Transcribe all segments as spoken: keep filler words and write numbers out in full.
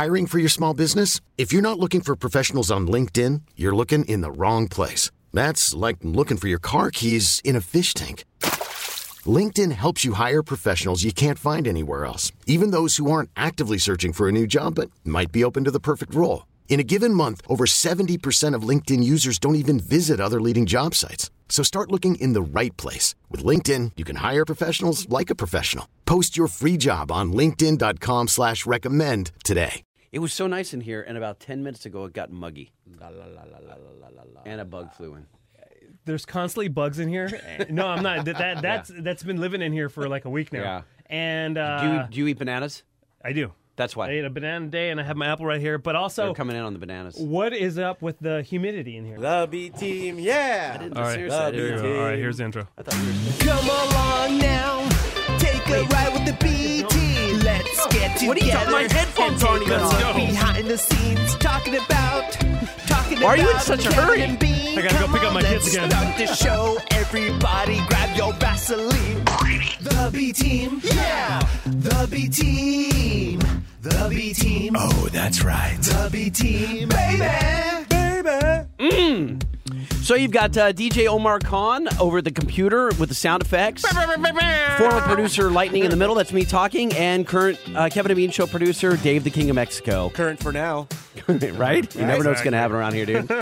Hiring for your small business? If you're not looking for professionals on LinkedIn, you're looking in the wrong place. That's like looking for your car keys in a fish tank. LinkedIn helps you hire professionals you can't find anywhere else, even those who aren't actively searching for a new job but might be open to the perfect role. In a given month, over seventy percent of LinkedIn users don't even visit other leading job sites. So start looking in the right place. With LinkedIn, you can hire professionals like a professional. Post your free job on linkedin dot com slash recommend today. It was so nice in here, and about ten minutes ago it got muggy. La, la, la, la, la, la, la, la. And a bug flew in. There's constantly bugs in here. No, I'm not. That, that That's yeah. that's been living in here for like a week now. Yeah. And uh, do, you, do you eat bananas? I do. That's why. I ate a banana today, and I have my apple right here. But also, they're coming in on the bananas. What is up with the humidity in here? The B team, yeah. I didn't All right, seriously, I didn't here we go. All right, here's the intro. I thought we were Come along now, take a ride with the B team. Let's get together. What are you talking? My headphones aren't even on. Behind the scenes, talking about, talking Why are about. you in such a hurry? I gotta go pick up my kids again. Start the show, everybody, grab your Vaseline. The B team, yeah. The B team, the B team. Oh, that's right. The B team, baby, baby. Mm. So you've got uh, D J Omar Khan over at the computer with the sound effects. Former producer Lightning in the middle, that's me talking, and current uh, Kevin and Bean Show producer Dave the King of Mexico. Current for now. Right? You never know what's going to happen around here, dude.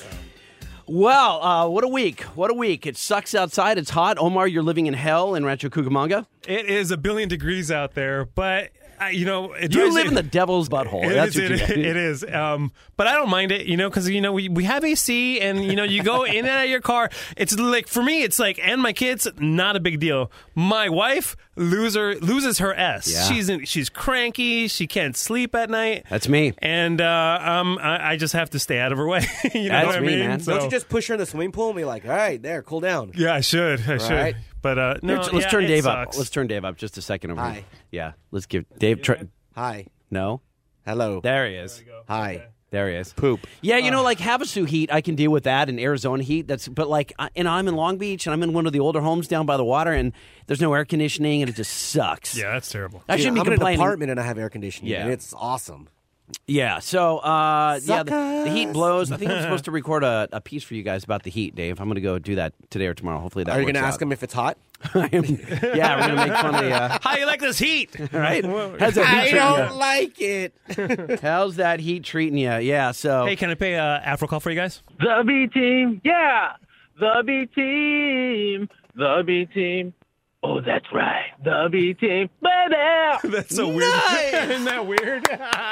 Well, uh, what a week. What a week. It sucks outside. It's hot. Omar, you're living in hell in Rancho Cucamonga. It is a billion degrees out there, but, uh, you know... It You drives live you- in the devil's butthole. It That's is, what it, you got. it is. Um, but I don't mind it, you know, because, you know, we, we have A C and, you know, you go in and out of your car. It's like, for me, it's like, and my kids, not a big deal. My wife loser, loses her S. Yeah. She's in, she's cranky. She can't sleep at night. That's me. And uh, um, I, I just have to stay out of her way. you know That's what I me, mean? man. So, Don't you just push her in the swimming pool and be like, all right, there, cool down. yeah, I should. I should. Right. But uh, no, let's let's yeah, turn it Dave sucks. up. Let's turn Dave up just a second over Hi. here. Yeah, let's give Dave... Try, Hi. no? Hello. There he is. Hi. There he is. Poop. Yeah, you know, like Havasu heat, I can deal with that, and Arizona heat. That's but like, I- and I'm in Long Beach, and I'm in one of the older homes down by the water, and there's no air conditioning, and it just sucks. Yeah, that's terrible. I shouldn't Dude, be I'm complaining. in an apartment and I have air conditioning. Yeah. And it's awesome. Yeah, so uh, yeah, the, the heat Suckers. blows. I think I'm supposed to record a, a piece for you guys about the heat, Dave. I'm going to go do that today or tomorrow. Hopefully that. Are you going to ask him if it's hot? yeah, we're going to make fun of the. Uh, How you like this heat? right? How's that heat I treating don't like it. you? How's that heat treating you? Yeah, so. Hey, can I pay uh, Afro call for you guys? The B team, yeah. The B team, the B team. Oh, that's right. The B team, baby. That's so weird. Isn't that weird?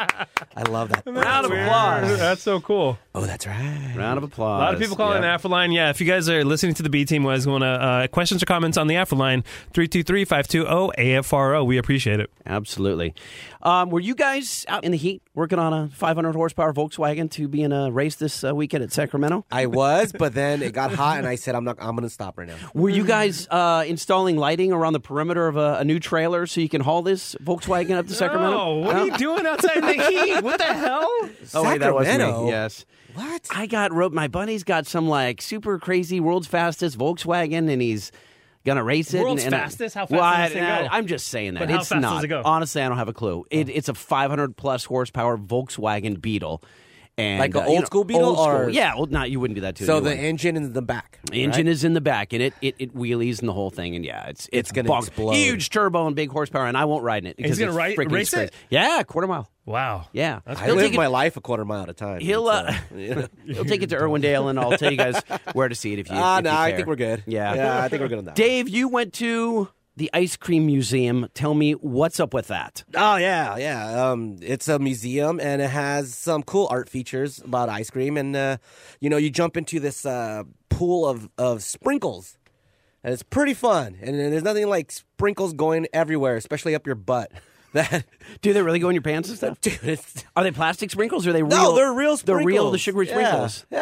I love that. Round of applause. That's so cool. Oh, that's right. Round of applause. A lot of people calling Yep. the Afroline. Yeah, if you guys are listening to the B Team, guys want to uh, questions or comments on the Afroline, three two three, five two zero, A F R O. We appreciate it. Absolutely. Um, were you guys out in the heat working on a five hundred horsepower Volkswagen to be in a race this uh, weekend at Sacramento? I was, but then it got hot and I said, I'm not. I'm going to stop right now. Were you guys uh, installing lighting around the perimeter of a, a new trailer so you can haul this Volkswagen up to Sacramento? Oh, what are you doing outside in the heat? What the hell? Oh, wait, that was Sacramento? me. Yes. What? I got ro- my buddy's got some like super crazy world's fastest Volkswagen, and he's gonna race it. World's and, and fastest? How fast well, does this thing I, go? I'm just saying that But how it's fast not. does it go? Honestly, I don't have a clue. It, it's a five hundred plus horsepower Volkswagen Beetle. And, Like an uh, you old know, school Beetle old school. or- Yeah, well, no, you wouldn't do that to a So new the one. engine is in the back. The engine right? is in the back, and it, it, it wheelies and the whole thing, and yeah, it's it's, It's gonna bonk- explode. Huge turbo and big horsepower, and I won't ride in it because he's gonna it's ri- freaking race it? crazy. Yeah, quarter mile. Wow. Yeah, I He'll live take it- my life a quarter mile at a time. He'll It's, uh, yeah. he'll take it to Irwindale, and I'll tell you guys where to see it if you. Ah, if no, you I care. think we're good. Yeah, Yeah, I think we're good on that. Dave, you went to the ice cream museum. Tell me what's up with that. Oh yeah, yeah. Um, it's a museum and it has some cool art features about ice cream, and uh, you know, you jump into this uh, pool of of sprinkles, and it's pretty fun. And there's nothing like sprinkles going everywhere, especially up your butt. That Do they really go in your pants and stuff? dude, it's, Are they plastic sprinkles? Or are they real? no, they're real. They're Sprinkles. real. The sugary Yeah, sprinkles. Yeah.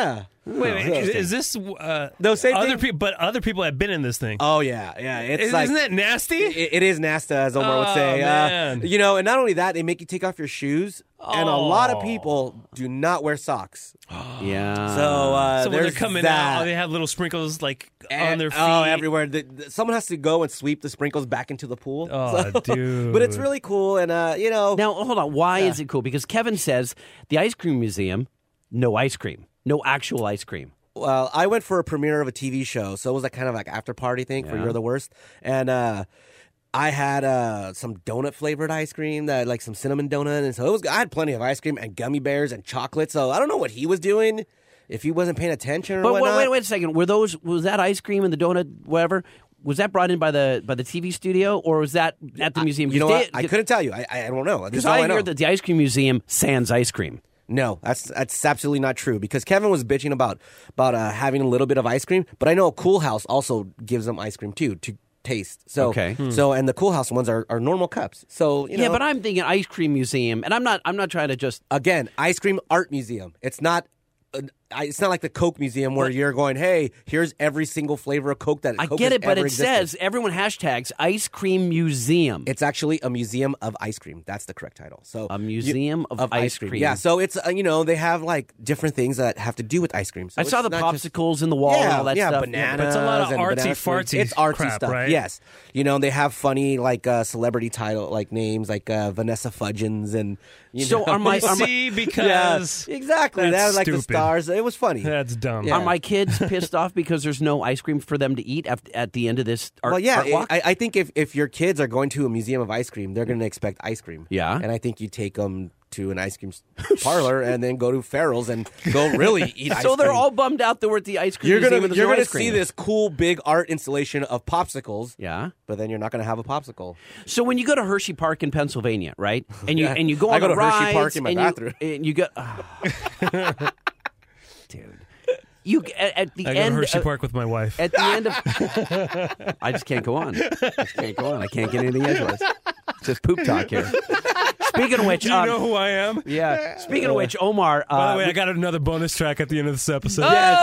Wait, wait is, is this uh, No, same other thing. people? But other people have been in this thing. Oh yeah, yeah. It's Is- like Isn't that nasty? it, it is Nasta, as Omar Oh, would say. man. Uh, you know, and not only that, they make you take off your shoes, and a lot of Oh. people do not wear socks. Yeah. So, uh, so when they're there's coming that. out, they have little sprinkles like on And- their feet. Oh, everywhere. The, the- someone has to go and sweep the sprinkles back into the pool. Oh, So- dude. But it's really cool, and uh, you know, Now, hold on. Why is it cool? Because Kevin says the ice cream museum, no ice cream, no actual ice cream. well, I went for a premiere of a T V show, so it was like kind of like after party thing for Yeah. You're the Worst, and uh, I had uh, some donut flavored ice cream, that like some cinnamon donut, and so it was. I had plenty of ice cream and gummy bears and chocolate. So I don't know what he was doing, if he wasn't paying attention or But wait, whatnot. wait, wait a second. Were those was that ice cream and the donut, whatever? Was that brought in by the by the T V studio, or was that at the museum? You know 'Cause what? they- I couldn't tell you. I I don't know. This Because is all I I know. hear that the ice cream museum sans ice cream. No, that's that's absolutely not true. Because Kevin was bitching about about uh, having a little bit of ice cream, but I know Cool House also gives them ice cream too to taste. So Okay. Hmm. so and the Cool House ones are, are normal cups. So you know, Yeah, but I'm thinking ice cream museum, and I'm not. I'm not trying to just. again, ice cream art museum. It's not. Uh, I- it's not like the Coke museum where you're going, hey, here's every single flavor of Coke that I Coke get has it, but ever it existed. says everyone hashtags ice cream museum. It's actually a museum of ice cream. That's the correct title. So A museum of ice cream. Yeah. So it's uh, you know they have like different things that have to do with ice cream. So I saw it's the not just- popsicles in the wall yeah, and all that yeah, stuff. bananas. But it's a lot of and artsy banana splits. fartsy It's artsy crap, stuff. right? Yes. You know they have funny like uh, celebrity title like names like uh, Vanessa Fudgens and you So know. are my- are my- See, yeah, because exactly. They That's have like the stupid. stars. It was funny. that's dumb. Yeah. Are my kids pissed off because there's no ice cream for them to eat at, at the end of this art, Well, yeah, art walk? I, I think if, if your kids are going to a museum of ice cream, they're going to expect ice cream. Yeah. And I think you take them to an ice cream s- parlor and then go to Farrell's and go really eat ice so they're cream. all bummed out that we're at the ice cream You're museum gonna and there's you're no gonna ice cream. see this cool big art installation of popsicles. Yeah. But then you're not going to have a popsicle. So when you go to Hershey Park in Pennsylvania, right, and you Yeah. and you go on I go the to Hershey rides, Park in my and you- bathroom. and you go, ah. dude, you at, at the I go to end Hershey of- Park with my wife. At the end of, I just can't go on. I just can't go on. I can't get anything edgeless. It's just poop talk here. Speaking of which, Do you um, know who I am? yeah. Speaking of which, Omar. Uh, By the way, I got another bonus track at the end of this episode.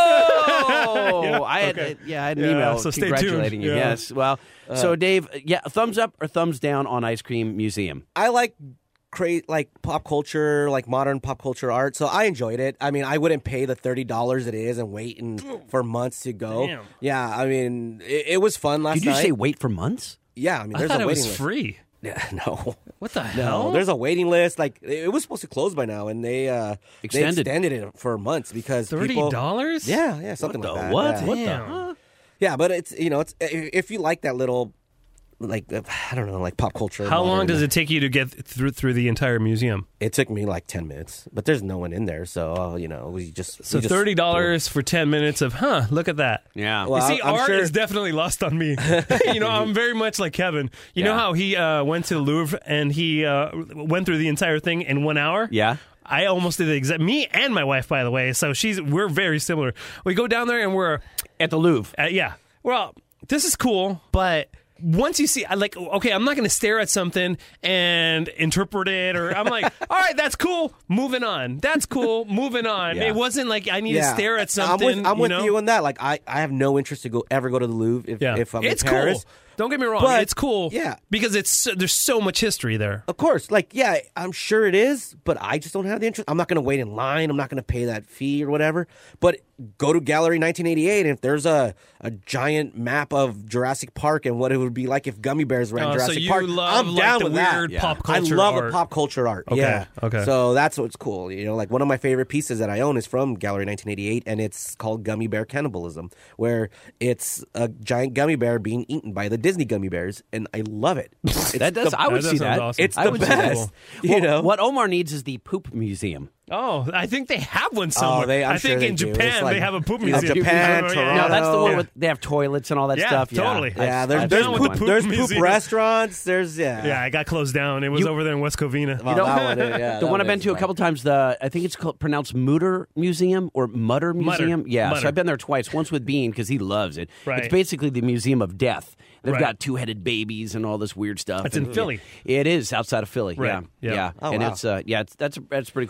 Oh, Yeah, I had okay. yeah, I had an Yeah, email so stay tuned. congratulating you. Yeah. Yes. Well, so Dave, yeah, thumbs up or thumbs down on Ice Cream Museum? I like create like pop culture, like modern pop culture art. So I enjoyed it. I mean, I wouldn't pay the thirty dollars it is and wait and for months to go. Damn. Yeah, I mean, it, it was fun last Did you night. say wait for months? Yeah, I mean, I there's thought a it waiting was list. free. Yeah, no. What the No, hell? there's a waiting list. Like it was supposed to close by now, and they uh, Extended. they extended it for months because thirty people. dollars. Yeah, yeah, something What like the that. what? Yeah. What the? Damn. Huh? Yeah, but it's you know it's if if you like that little, like uh, I don't know, like pop culture. How long modern- does it take you to get through through the entire museum? It took me like ten minutes, but there's no one in there, so uh, you know we just So we just- thirty dollars for ten minutes of huh? Look at that. Yeah. Well, you see, I'm art sure- is definitely lost on me. you know, I'm very much like Kevin. You know Yeah. how he uh, went to the Louvre and he uh, went through the entire thing in one hour? Yeah. I almost did the exact. Me and my wife, by the way. So she's we're very similar. We go down there and we're At the Louvre. uh, yeah. Well, this is cool, but once you see, I like, okay, I'm not going to stare at something and interpret it, or I'm like, all right, that's cool, moving on. That's cool, moving on. Yeah. It wasn't like I need Yeah, to stare at I'm something. with, I'm you with know? you on that. Like I, I have no interest to go ever go to the Louvre if, Yeah, if I'm it's in Paris. cool. Don't get me wrong, But- it's cool. yeah. because it's so, there's so much history there. Of course, like yeah, I'm sure it is, but I just don't have the interest. I'm not going to wait in line. I'm not going to pay that fee or whatever. But go to Gallery nineteen eighty-eight, and if there's a, a giant map of Jurassic Park and what it would be like if gummy bears ran Oh, so Jurassic you Park, love, I'm like, down the with weird that. pop I culture love art. the pop culture art. Okay, Yeah, okay. So that's what's cool. You know, like one of my favorite pieces that I own is from Gallery nineteen eighty-eight, and it's called Gummy Bear Cannibalism, where it's a giant gummy bear being eaten by the Disney gummy bears, and I love it. It's That does. the- I would That see sounds that. awesome. It's I the would see best. that. You Well, know? what Omar needs is the poop museum. Oh, I think they have one somewhere. Oh, they- I'm I sure think they in do. Japan It's like- they have a poop Yeah, museum. Japan, Oh, yeah, Toronto. No, that's the one Yeah. with they have toilets and all that Yeah, stuff. totally. Yeah, I've- there's I've there's down seen with poop, the one. poop there's poop museum. restaurants. There's yeah. Yeah, I got closed down. It was You- over there in West Covina. Well, you know? that one, yeah, The that one one I've been is to a fine. couple times, the I think it's called pronounced Mutter Museum or Mutter Museum. Yeah, Mutter. so I've been there twice. Once with Bean because he loves it. Right. It's basically the Museum of Death. They've Right. got two-headed babies and all this weird stuff. It's in And- Philly. It is outside of Philly. Right. Yeah, Yeah. yeah. Oh, and wow. it's uh, yeah, it's, that's a that's a pretty cool place. So,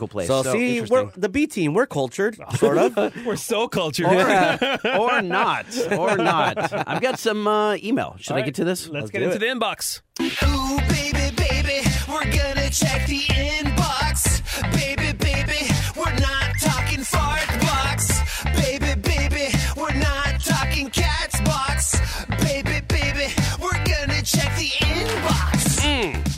So see, interesting. we're the B team. We're cultured, sort of. We're so cultured. or, uh, or not, or not. I've got some uh, email. Should All I right, get to this? Let's, Let's get do into it. the inbox. Ooh, baby, baby, we're gonna check the inbox. Baby, baby, we're not talking fart box. Baby, baby, we're not talking cat's box. Baby, baby, we're gonna check the inbox.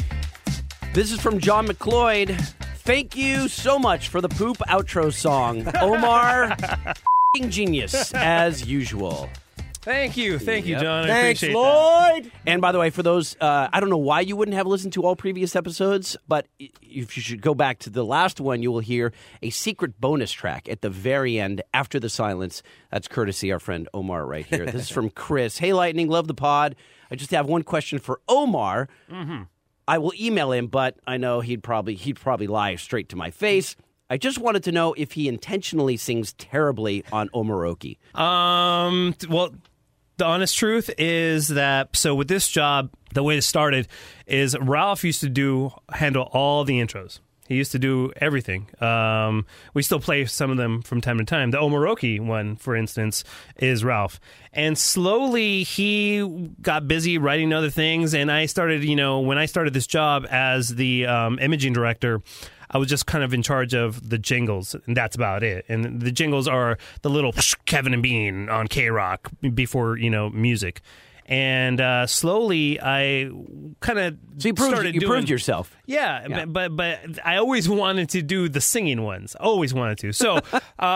This is from John McLeod. Thank you so much for the poop outro song. Omar, f***ing genius, as usual. Thank you. Thank you, Yep. John. I Thanks, appreciate Lloyd. And by the way, for those, uh, I don't know why you wouldn't have listened to all previous episodes, but if you should go back to the last one, you will hear a secret bonus track at the very end after the silence. That's courtesy our friend Omar right here. This is from Chris. Hey, Lightning, love the pod. I just have one question for Omar. Mm-hmm. I will email him, but I know he'd probably he'd probably lie straight to my face. I just wanted to know if he intentionally sings terribly on Omaroki. it. Um, t- well, the honest truth is that, so with this job, the way it started is Ralph used to do, handle all the intros. He used to do everything. Um, we still play some of them from time to time. The Omaroki one, for instance, is Ralph. And slowly he got busy writing other things. And I started, you know, when I started this job as the um, imaging director, I was just kind of in charge of the jingles, and that's about it. And the jingles are the little Kevin and Bean on K-Rock before, you know, music. And uh, slowly, I kind of So you proved, started you doing, proved yourself. Yeah, Yeah. But, but but I always wanted to do the singing ones. Always wanted to. So uh,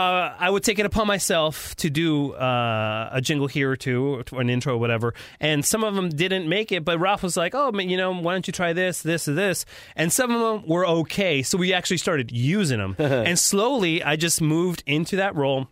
I would take it upon myself to do uh, a jingle here or two, or an intro, or whatever. And some of them didn't make it. But Ralph was like, "Oh, man, you know, why don't you try this, this, or this?" And some of them were okay. So we actually started using them. And slowly, I just moved into that role.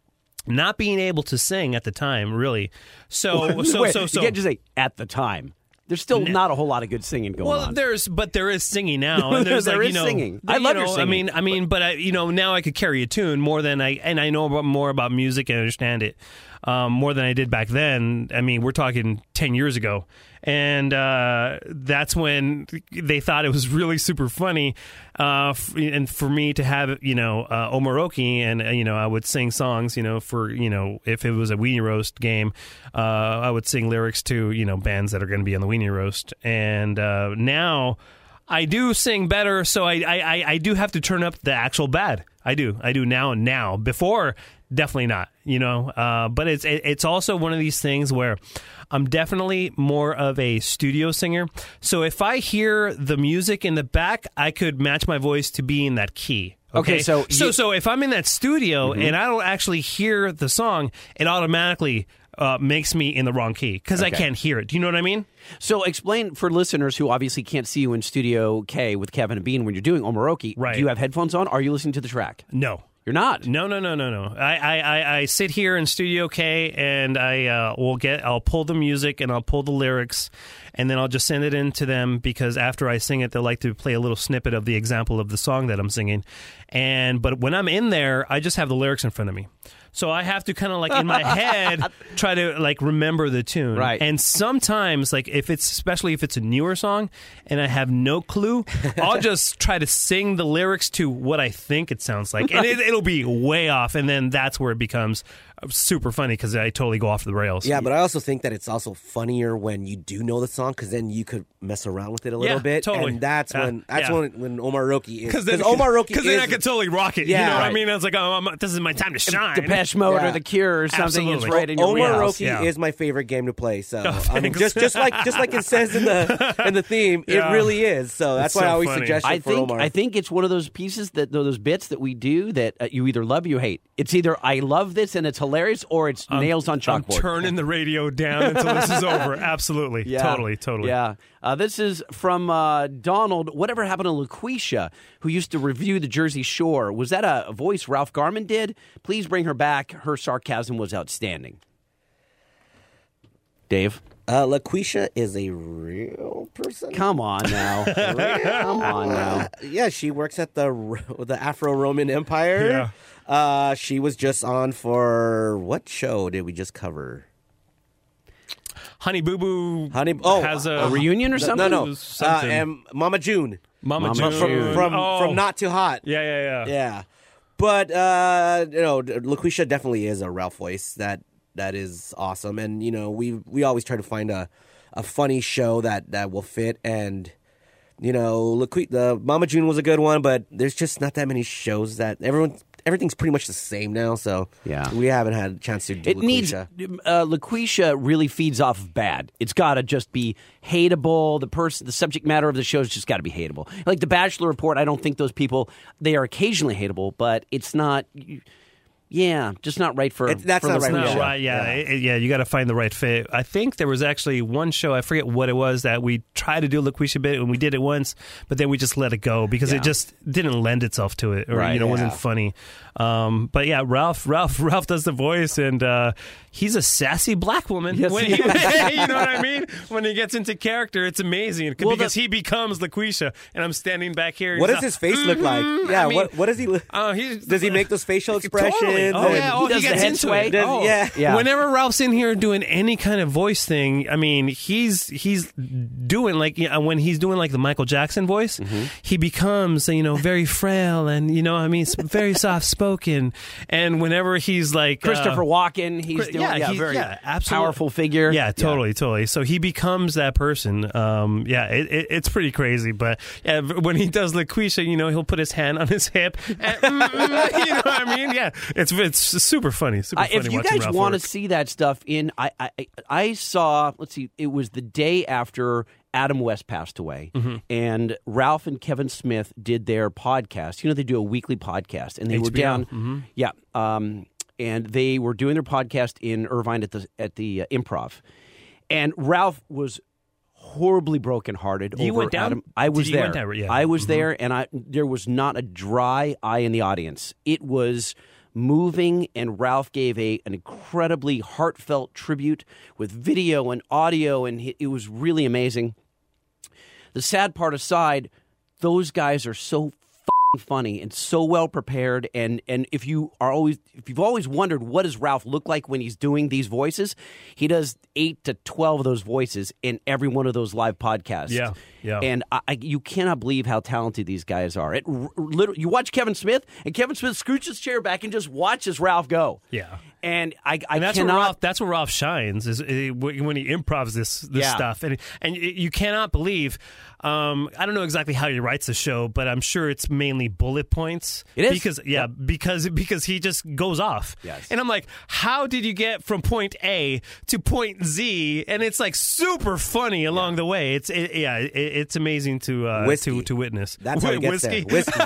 Not being able to sing at the time, really. So, so, Wait, so, so. You can't just say at the time. There's still not a whole lot of good singing going Well, on. there's, but there is singing now, and there's There like, is you know, singing. the- I you love your know, I singing, mean, I mean, but I, you know, now I could carry a tune more than I, and I know about, more about music and understand it um, more than I did back then. I mean, we're talking ten years ago, and uh, that's when they thought it was really super funny, uh, f- and for me to have, you know, uh, Omaroki, and uh, you know, I would sing songs, you know, for, you know, if it was a Weenie Roast game, uh, I would sing lyrics to, you know, bands that are going to be on the Weenie Roast, and uh, now I do sing better, so I, I I do have to turn up the actual bad. I do, I do now. Now, before, definitely not. You know, uh, but it's it, it's also one of these things where I'm definitely more of a studio singer. So if I hear the music in the back, I could match my voice to be in that key. Okay, Okay, so so you- so if I'm in that studio and I don't actually hear the song, it automatically uh, makes me in the wrong key because I Okay. can't hear it. Do you know what I mean? So explain for listeners who obviously can't see you in Studio K with Kevin and Bean when you're doing Omaroki. Right. Do you have headphones on? Are you listening to the track? No. You're not. No, no, no, no, no. I, I, I, I sit here in Studio K and I uh, will get. I'll pull the music and I'll pull the lyrics, and then I'll just send it in to them because after I sing it, they like to play a little snippet of the example of the song that I'm singing. And but when I'm in there, I just have the lyrics in front of me. So I have to kind of like in my head try to like remember the tune. Right. And sometimes, like if it's especially if it's a newer song and I have no clue, I'll just try to sing the lyrics to what I think it sounds like, and it, it'll be way off. And then that's where it becomes super funny because I totally go off the rails. Yeah, but I also think that it's also funnier when you do know the song because then you could mess around with it a little Yeah, bit. totally. And that's Yeah, when that's yeah. when when Omaroki is Because then, Omaroki Because is then I could totally rock it. Yeah, you know what I right. mean? I was like, oh, I'm, this is my time to shine. Depeche Mode Yeah. or The Cure or something is Absolutely. right in your wheelhouse. Omaroki Yeah. is my favorite game to play. So I mean, thanks. just just like just like it says in the in the theme, Yeah. it really is. So that's It's why so I always funny. suggest it I for think Omar. I think it's one of those pieces that those bits that we do that uh, you either love or you hate. It's either I love this and it's hilarious, or it's nails on I'm chalkboard. turning the radio down until this is over. Absolutely. Yeah. Totally, totally. Yeah. Uh, this is from uh, Donald. Whatever happened to LaQuisha, who used to review the Jersey Shore? Was that a voice Ralph Garman did? Please bring her back. Her sarcasm was outstanding. Dave? uh, LaQuisha is a real person. Come on now. Come on now. Yeah, she works at the Ro- the Afro-Roman Empire. Yeah. Uh, she was just on for what show did we just cover? Honey Boo Boo Honey, oh, has a, A reunion or No, something? no, no. Uh, Something. and Mama June. Mama, Mama June. June. from from, Oh. from Not Too Hot. Yeah, yeah, yeah. Yeah, but uh, you know, LaQuisha definitely is a Ralph voice that that is awesome, and you know, we we always try to find a a funny show that that will fit, and you know, LaQuisha, the Mama June was a good one, but there's just not that many shows that everyone. Everything's pretty much the same now, so Yeah. we haven't had a chance to do It LaQuisha. needs uh, LaQuisha really feeds off of bad. It's got to just be hateable. The person, the subject matter of the show has just got to be hateable. Like the Bachelor Report, I don't think those people they are occasionally hateable, but it's not. Yeah, just not right for. It- that's for not the right for No, the show. right, yeah, Yeah. It- it- yeah. You got to find the right fit. I think there was actually one show. I forget what it was that we tried to do a LaQuisha bit, and we did it once, but then we just let it go because Yeah. it just didn't lend itself to it, or Right, you know, wasn't yeah. funny. Um, but yeah, Ralph, Ralph, Ralph does the voice, and uh, he's a sassy black woman. Yes, when he he, you know what I mean? When he gets into character, it's amazing Well, because the- he becomes LaQuisha, and I'm standing back here. What he's does like, his face look like? "Mhm." Yeah, I mean, what what does he look? Uh, he's, Does he make those facial expressions? Totally. Oh and- yeah, oh, He does the gets head into sway. it. Does- Oh. yeah. Yeah. Whenever Ralph's in here doing any kind of voice thing, I mean, he's he's doing like you know, when he's doing like the Michael Jackson voice, Mm-hmm. he becomes you know very frail and you know I mean very soft spoken. And whenever he's like Christopher uh, Walken, he's Chri- doing yeah, yeah, he- very yeah, absolutely. powerful figure. Yeah, totally, totally. So he becomes that person. Um, yeah, it, it, it's pretty crazy. But yeah, when he does LaQuisha, you know, he'll put his hand on his hip. And, mm, mm, you know what I mean? Yeah, it's it's super funny. Super Uh, funny if you watching guys Ralph want to work. see that stuff in, I, I I saw. Let's see, it was the day after Adam West passed away, Mm-hmm. and Ralph and Kevin Smith did their podcast. You know, they do a weekly podcast, and they were H B O. down. Mm-hmm. Yeah, um, and they were doing their podcast in Irvine at the at the uh, Improv, and Ralph was horribly brokenhearted You over went down? Adam. I was You there. went down, yeah. I was Mhm. there, and I there was not a dry eye in the audience. It was moving, and Ralph gave a an incredibly heartfelt tribute with video and audio, and it was really amazing. The sad part aside, those guys are so f***ing funny and so well prepared, and and if you are always if you've always wondered what does Ralph look like when he's doing these voices, he does eight to twelve of those voices in every one of those live podcasts. Yeah, yeah. And I, I, you cannot believe how talented these guys are. It r- literally, you watch Kevin Smith, and Kevin Smith scooches his chair back and just watches Ralph go. Yeah. And I, I And that's cannot. where Ralph. That's where Ralph shines is uh, when he improvs this this Yeah. stuff, and and you cannot believe. Um, I don't know exactly how he writes the show, but I'm sure it's mainly bullet points. It is. because yeah, because because he just goes off. Yes. And I'm like, how did you get from point A to point Z? And it's like super funny along the way. It's it, yeah, it, it's amazing to uh, Whiskey. to to witness. That's how it gets Whiskey. there. Whiskey,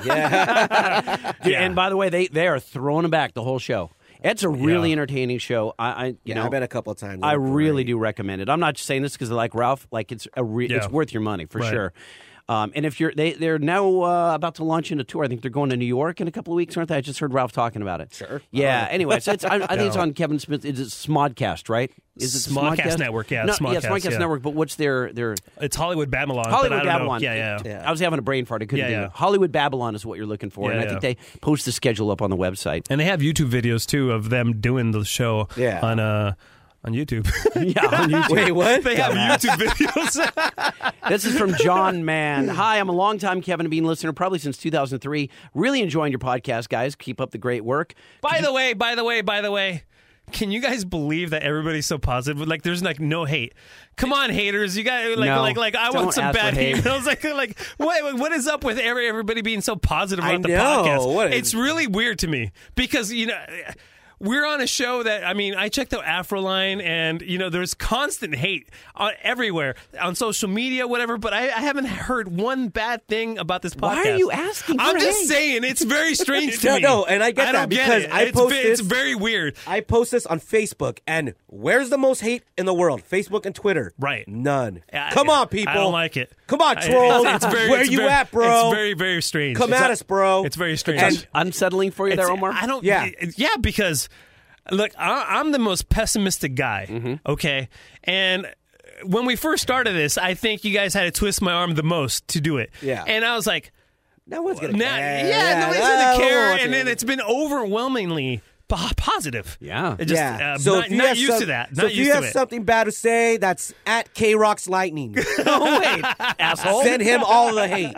yeah. Dude, Yeah. And by the way, they they are throwing him back the whole show. It's a really Yeah. entertaining show. I, I you yeah, know, I've been a couple of times. I They're really great. do recommend it. I'm not just saying this because I like Ralph. Like it's a re- Yeah. it's worth your money for Right. sure. Um, and if you're they they're now uh, about to launch into tour. I think they're going to New York in a couple of weeks, aren't they? I just heard Ralph talking about it. Sure. Yeah. Anyway, so it's, I, I think it's on Kevin Smith. Is it Smodcast, right? Is it the Smodcast Network, yeah, No, Smodcast, yeah, Smodcast yeah. Network. But what's their their It's Hollywood Babylon. but Hollywood I don't know. Babylon? Yeah, yeah. Yeah. I was having a brain fart. I couldn't Yeah, do yeah. it. Hollywood Babylon is what you're looking for, Yeah, and I yeah. think they post the schedule up on the website. And they have YouTube videos too of them doing the show Yeah. on uh on YouTube. Yeah, on YouTube. Wait, what? they have YouTube videos. This is from John Mann. Hi, I'm a longtime Kevin and Bean listener, probably since two thousand three. Really enjoying your podcast, guys. Keep up the great work. by the way, by the way, by the way, can you guys believe that everybody's so positive? Like, there's like no hate. Come on, haters! You got like, No, like, like. I don't want some ask bad for hate. hate. I was like, like, what, what is up with every, everybody being so positive I about the know. podcast? What is- It's really weird to me because you know. We're on a show that, I mean, I checked out Afroline and, you know, there's constant hate on, everywhere, on social media, whatever, but I, I haven't heard one bad thing about this podcast. Why are you asking I'm for just hate? saying, it's very strange to No, me. no, and I get I that don't because get it. I it's, post ve- it's this- very weird. I post this on Facebook, and where's the most hate in the world? Facebook and Twitter. Right. None. I- Come on, people. I don't like it. Come on, I- trolls. It's, it's very, Where it's you very- at, bro? It's very, very strange. Come It's at a- us, bro. It's very strange. And- Unsettling for you It's- there, Omar? I don't. Yeah. yeah, because look, I, I'm the most pessimistic guy. Mm-hmm. Okay, and when we first started this, I think you guys had to twist my arm the most to do it. Yeah. and I was like, No one's gonna nah, care. yeah, nobody's no gonna one care. wants And it. then it's been overwhelmingly po- positive. Yeah. It just, yeah. uh, so not, if you not have used some- to that. So Not if used you to have it. something bad to say, that's at K Rock's Lightning. Oh, wait, asshole. Send him all the hate.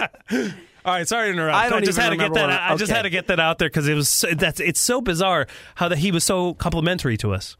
All right, sorry to interrupt. I don't just even had to get remember that. what out. I- I just okay. had to get that out there because it was so, that's it's so bizarre how that he was so complimentary to us.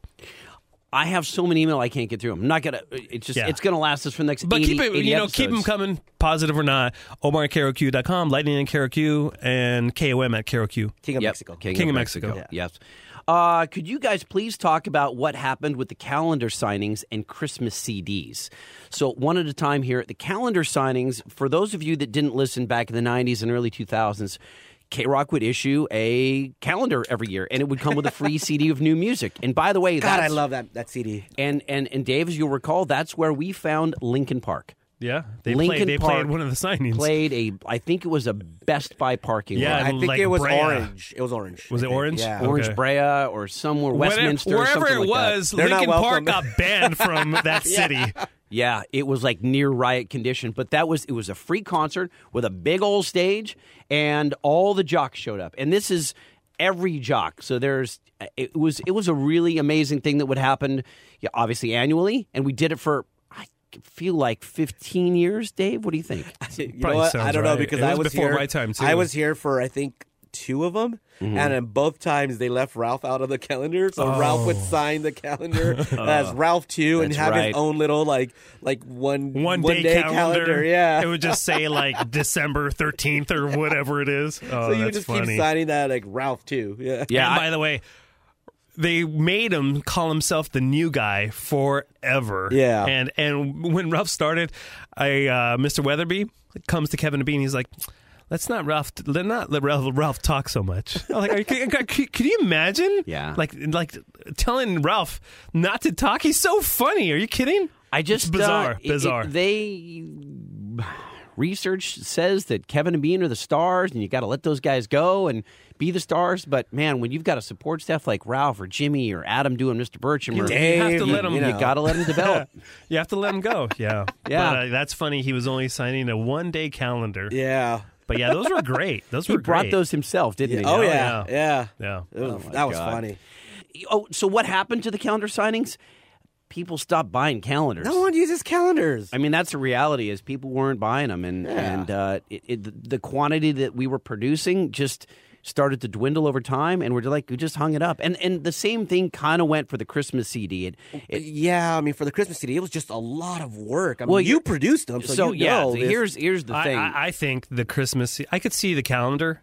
I have so many email I can't get through. I'm not gonna. It's just Yeah. it's gonna last us for the next. But eighty, keep it, eighty you know, keep them episodes. coming, positive or not. Omar at K R O Q dot com, Lightning and K R O Q, and K O M at K R O Q. King of Yep, Mexico. King, King of of Mexico. Mexico. Yes. Uh, could you guys please talk about what happened with the calendar signings and Christmas C Ds? So one at a time here. The calendar signings, for those of you that didn't listen back in the nineties and early two thousands, K-Rock would issue a calendar every year, and it would come with a free C D of new music. And by the way, God, that's, I love that that C D. And, and, and Dave, as you'll recall, that's where we found Linkin Park. Yeah, they Linkin played. They Park played one of the signings. Played a, I think it was a Best Buy parking Yeah, lot. I think like it was Brea. orange. It was orange. Was I it think. orange? Yeah. Okay. Orange Brea or somewhere, Whatever- Westminster, or wherever something it like that. was, They're not Linkin Park welcome. got banned from that city. Yeah, it was like near riot condition, but that was it was a free concert with a big old stage, and all the jocks showed up. And this is every jock. So there's it was it was a really amazing thing that would happen, yeah, obviously annually, and we did it for I feel like fifteen years. Dave, what do you think? You know Probably what? sounds I don't know right. because It I was was before here. my time, too. I was here for I think two of them, Mm-hmm. and in both times they left Ralph out of the calendar. So Ralph would sign the calendar as Ralph two and That's have right. his own little like like one One, one day, calendar. Yeah, it would just say like December thirteenth or whatever it is. Oh, so you would that's just funny. keep signing that like Ralph two. Yeah, Yeah, and I- by the way, they made him call himself the new guy forever. Yeah. And and when Ralph started, I uh, Mister Weatherby comes to Kevin and Bean. He's like, "Let's not Ralph. Let not let Ralph, Ralph talk so much." I'm like, Are you, can, can, can you imagine? Yeah. Like like telling Ralph not to talk. He's so funny. Are you kidding? I just It's bizarre. uh, it- bizarre. it- they research says that Kevin and Bean are the stars, and you got to let those guys go and be the stars. But man, when you've got a support staff like Ralph or Jimmy or Adam doing Mister Burcham, or Dave, you have to let him. you you know. got to let them develop. You have to let him go. Yeah. Yeah. But, uh, that's funny. He was only signing a one day calendar. yeah. But yeah, those were great. Those He were brought great. those himself, didn't he? Oh yeah. yeah, yeah. Yeah. It was, Oh, my that was God. funny. Oh, so what happened to the calendar signings? People stopped buying calendars. No one uses calendars. I mean, that's the reality is people weren't buying them, and and uh, it, it, the quantity that we were producing just started to dwindle over time, and we're like we just hung it up. And and the same thing kind of went for the Christmas C D. It, it, yeah, I mean, for the Christmas C D, it was just a lot of work. I mean, Well, you you're- produced them, so, so you yeah, know so this. here's here's the I, thing. I, I think the Christmas. I could see the calendar.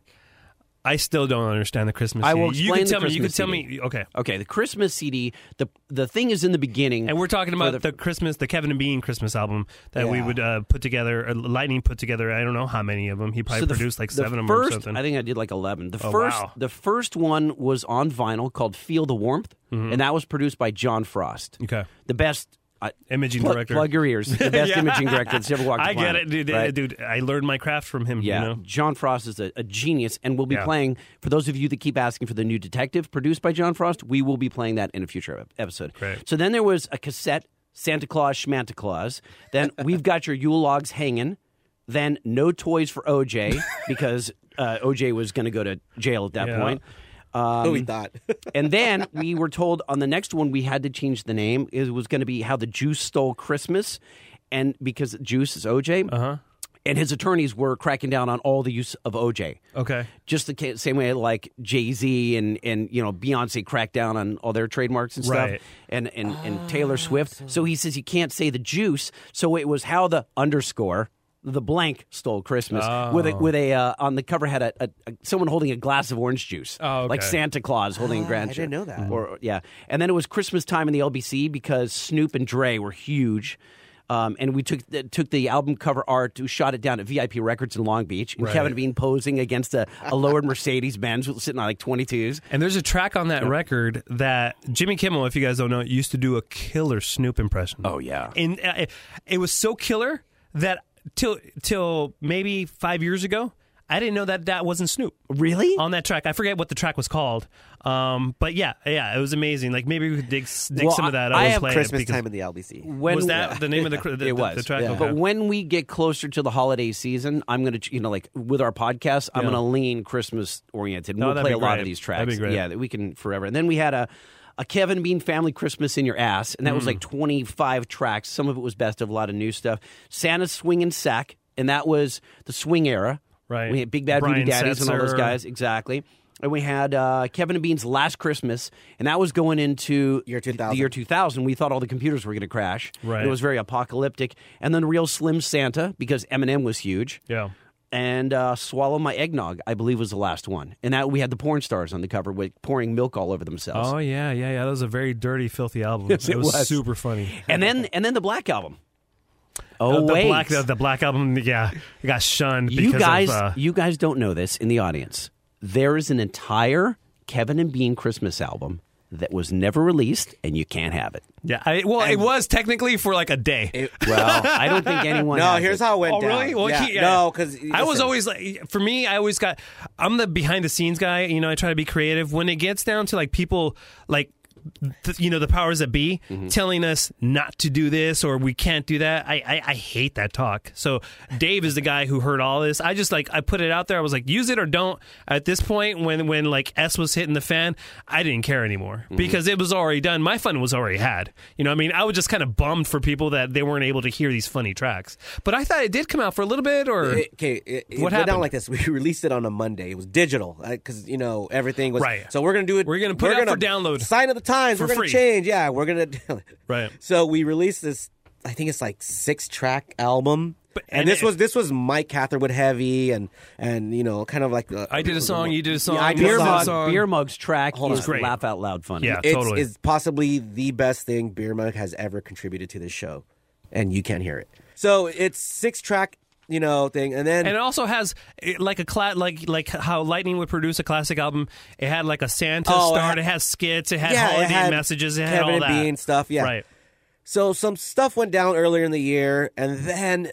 I still don't understand the Christmas. I will C D. You explain could the tell me. You could Christmas tell C D. me. Okay. Okay, the Christmas C D. the The thing is in the beginning, And we're talking for about the, Christmas, the Kevin and Bean Christmas album that we Yeah. would uh, put together. Uh, Lightning put together. I don't know how many of them. He probably So the f- produced like the seven of them first, or something. I think I did like eleven. The Oh, first, wow. the first one was on vinyl called "Feel the Warmth," and that was produced by John Frost. Mm-hmm. okay. The best I, Imaging plug, director. Plug your ears. The best Yeah. imaging director that's ever walked the I get planet, it, dude. right? Dude, I learned my craft from him. Yeah, You know? John Frost is a, a genius, and we'll be Yeah. playing. For those of you that keep asking for the new Detective, produced by John Frost, we will be playing that in a future ep- episode. Great. So then there was a cassette, Santa Claus, Schmanta Claus. Then we've got your Yule logs hanging. Then no toys for O J because uh, O J was going to go to jail at that Yeah. point. Who we thought. And then we were told on the next one we had to change the name. It was going to be How the Juice Stole Christmas, and because Juice is O J. Uh-huh. And his attorneys were cracking down on all the use of O J. Okay. Just the ca- same way like Jay-Z and, and you know Beyonce cracked down on all their trademarks and stuff, Right. and and, and Taylor Swift. So he says you can't say the juice. So it was How the underscore the blank stole Christmas with a with a uh, on the cover had a, a, a someone holding a glass of orange juice, Oh, okay. like Santa Claus holding a grand. I didn't know that. Or yeah, and then it was Christmas time in the L B C because Snoop and Dre were huge. Um, and we took took the album cover art, we shot it down at V I P Records in Long Beach, and Right. Kevin Bean posing against a, a lowered Mercedes Benz sitting on like twenty-twos. And there's a track on that record that Jimmy Kimmel, if you guys don't know, used to do a killer Snoop impression. Oh, yeah. And uh, it, it was so killer that till till maybe five years ago, I didn't know that that wasn't Snoop. Really? On that track. I forget what the track was called. Um, but yeah, yeah, it was amazing. Like maybe we could dig, dig Well, some of that. I I have play Christmas it because, time in the L B C. When, was that the name of the, the, the, it was. the track? Yeah. Okay. But when we get closer to the holiday season, I'm going to, you know, like with our podcast, I'm Yeah. going to lean Christmas oriented. No, We'll that'd play be a lot great. of these tracks. That'd be great. Yeah, that we can forever. And then we had a, a Kevin Bean Family Christmas in Your Ass, and that Mm. was like twenty-five tracks. Some of it was best of, a lot of new stuff. Santa's Swingin' Sack, and that was the swing era. Right. We had Big Bad Brian Voodoo Daddies and all those Setzer. guys. Exactly. And we had uh, Kevin and Bean's Last Christmas, and that was going into Year two thousand. the year two thousand. We thought all the computers were going to crash. Right. It was very apocalyptic. And then Real Slim Santa, because Eminem was huge. Yeah. And uh, Swallow My Eggnog, I believe, was the last one. And that we had the porn stars on the cover with pouring milk all over themselves. Oh yeah, yeah, yeah. That was a very dirty, filthy album. Yes, it it was, was. super funny. And then and then the Black Album. Uh, Oh, the wait. black, the, the black album, yeah, it got shunned. You because guys, of, uh, you guys don't know this in the audience. There is an entire Kevin and Bean Christmas album that was never released, and you can't have it. yeah. I, well, it was technically for like a day. Well, I don't think anyone. No, has here's it. how it went Oh, down. really? Well, yeah. he- yeah. No, because I was always like, for me, I always got, I'm the behind the scenes guy. You know, I try to be creative. When it gets down to like people, like, th- you know, the powers that be Mm-hmm. telling us not to do this or we can't do that, I, I I hate that talk. So Dave is the guy who heard all this. I just like, I put it out there. I was like, use it or don't. At this point, when when like S was hitting the fan, I didn't care anymore Mm-hmm. because it was already done. My fun was already had. You know what I mean? I was just kind of bummed for people that they weren't able to hear these funny tracks. But I thought it did come out for a little bit or... It, okay, it, it What went down happened? like this. We released it on a Monday. It was digital because you know everything was Right. So we're gonna do it. We're gonna put it out gonna for download. Sign of the times. For we're gonna free. change. Yeah, we're gonna. do it. Right. So we released this. I think it's like six track album. But- and, and this it- was this was Mike Catherwood heavy and and you know kind of like uh, I did a song, you did a song, Yeah, I did you a Beer did a song. Mug, song. Beer Mug's track Hold is on. Great. laugh out loud funny. Yeah. It's Totally. is possibly the best thing Beer Mug has ever contributed to this show, and you can't hear it. So it's six track, you know, thing, and then And it also has eh, like a cla- like like how Lightning would produce a classic album. It had like a Santa Oh, it start. had- It has skits. It had yeah, holiday it had messages. It had Kevin all and that. Bean stuff. Yeah, Right. So some stuff went down earlier in the year, and then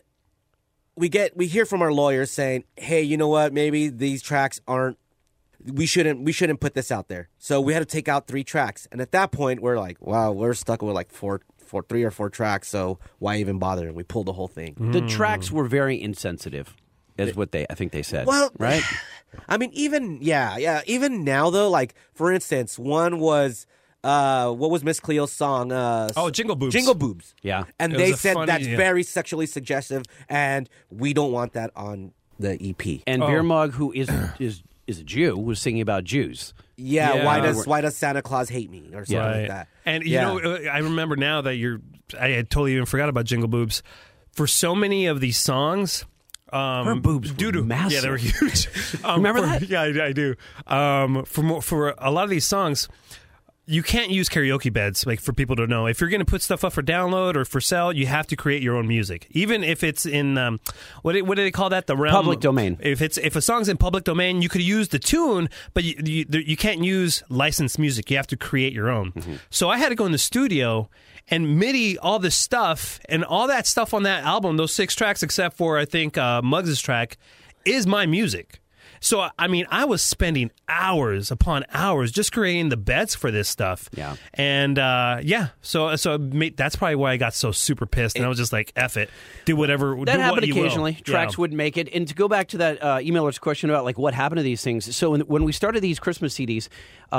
we get we hear from our lawyers saying, "Hey, you know what? Maybe these tracks aren't. We shouldn't. We shouldn't put this out there." So we had to take out three tracks, and at that point, we're like, "Wow, we're stuck with like four, four, three or four tracks. So why even bother?" And we pulled the whole thing. The tracks were very insensitive, is what they I think they said. Well, right? I mean, even yeah, yeah. Even now, though, like for instance, one was. Uh, what was Miss Cleo's song? Uh, Oh, Jingle Boobs. Jingle Boobs. Yeah. And It they was a said funny- that's yeah. very sexually suggestive, and we don't want that on the E P. And Oh. Beer Mug, who is is is a Jew, was singing about Jews. yeah, Yeah. why does why does Santa Claus hate me or something Right. like that? And you Yeah. know, uh, I remember now that you're. I had totally even forgot about Jingle Boobs. For so many of these songs. Um, Her boobs were doo-doo. massive. Yeah, they were huge. Um, Remember for- that? Yeah, I, I do. Um, for more, for a lot of these songs, you can't use karaoke beds, like for people to know. If you're going to put stuff up for download or for sale, you have to create your own music, even if it's in um, what do- what do they call that? The realm Public domain. If it's if a song's in public domain, you could use the tune, but you you, you can't use licensed music. You have to create your own. Mm-hmm. So I had to go in the studio and MIDI all this stuff, and all that stuff on that album, those six tracks, except for I think uh, Muggs' track, is my music. So, I mean, I was spending hours upon hours just creating the beds for this stuff. Yeah. And, uh, yeah, so so it made, that's probably why I got so super pissed. And I was just like, F it. Do whatever. That do happened what you will. occasionally. Tracks Yeah. wouldn't make it. And to go back to that uh, emailer's question about like what happened to these things. So when, when we started these Christmas C Ds,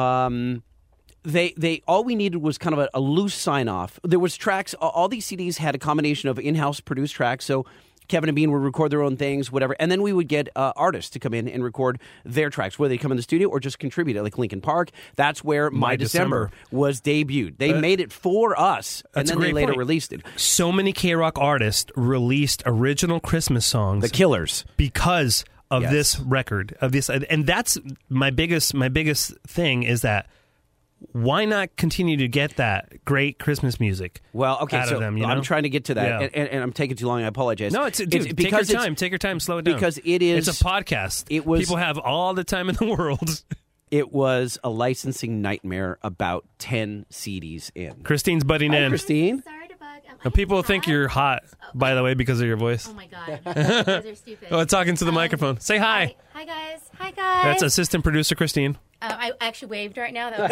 um, they they all we needed was kind of a, a loose sign off. There was tracks. All these C Ds had a combination of in-house produced tracks. So Kevin and Bean would record their own things, whatever, and then we would get uh, artists to come in and record their tracks, whether they come in the studio or just contribute it, like Linkin Park. That's where My, My December. December. was debuted. They Uh, made it for us, and that's a then they great later point. released it. So many K-Rock artists released original Christmas songs. The Killers. because of Yes. this record of this, and that's my biggest my biggest thing is that why not continue to get that great Christmas music Well, okay, out so of them, you know? I'm trying to get to that, Yeah. and, and, and I'm taking too long. I apologize. No, it's, dude, take your time. Take your time. Slow it down. because it is- It's a podcast. it was- People have all the time in the world. It was a licensing nightmare about ten C Ds in. Christine's butting Hi, in. Christine. Sorry to bug. Um, And people think you're hot, by the way, because of your voice. Oh my god, you guys are stupid. Oh, talking to the Um, microphone. Say hi. Hi, hi guys. Hi guys. That's assistant producer Christine. Uh, I actually waved right now. That was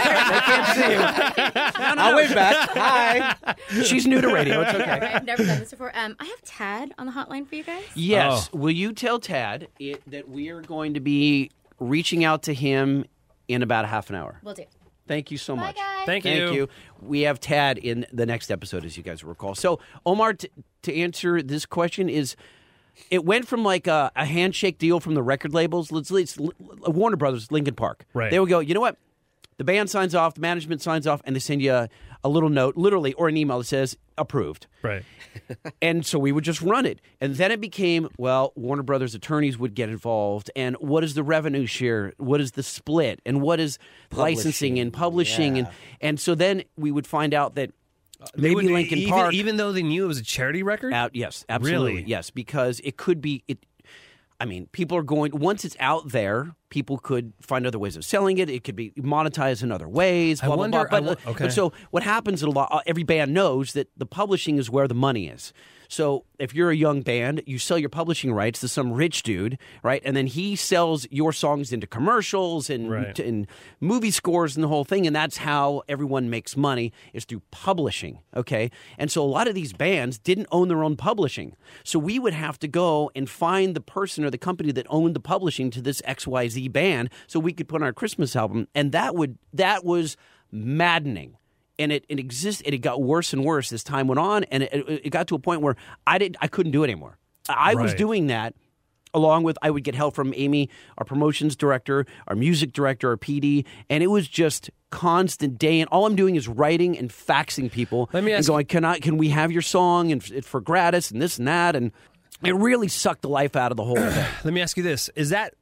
really weird. I'll wave back. Hi. She's new to radio. It's okay. I've never done this before. Um, I have Tad on the hotline for you guys. Yes. Oh. Will you tell Tad it, that we are going to be reaching out to him in about a half an hour? Will do. Thank you so Bye, much. guys. Thank you. Thank you. We have Tad in the next episode, as you guys will recall. So, Omar, t- to answer this question is, it went from like a, a handshake deal from the record labels. Let's, let's Warner Brothers, Linkin Park. Right. They would go, you know what? The band signs off, the management signs off, and they send you a, a little note, literally, or an email that says approved. Right. And so we would just run it. And then it became, well, Warner Brothers attorneys would get involved. And what is the revenue share? What is the split? And what is licensing and publishing? yeah. And and so then we would find out that They maybe would- Linkin even, Park. even though they knew it was a charity record? out, yes, absolutely. Really? Yes, because it could be. It. I mean, people are going, once it's out there, people could find other ways of selling it. It could be monetized in other ways, I blah, wonder- blah, blah. I But, wo- okay. but so what happens, a lot, every band knows that the publishing is where the money is. So if you're a young band, you sell your publishing rights to some rich dude, right? And then he sells your songs into commercials and, Right. and movie scores and the whole thing. And that's how everyone makes money, is through publishing, okay? And so a lot of these bands didn't own their own publishing. So we would have to go and find the person or the company that owned the publishing to this X Y Z band so we could put on our Christmas album. And that would that was maddening. And it, it exists. It got worse and worse as time went on, and it, it got to a point where I didn't, I couldn't do it anymore. I was Right. doing that, along with I would get help from Amy, our promotions director, our music director, our P D, and it was just constant day. And all I'm doing is writing and faxing people. Let me and ask going, can I? Can we have your song and f- for gratis and this and that? And it really sucked the life out of the whole thing. Let me ask you this. Is that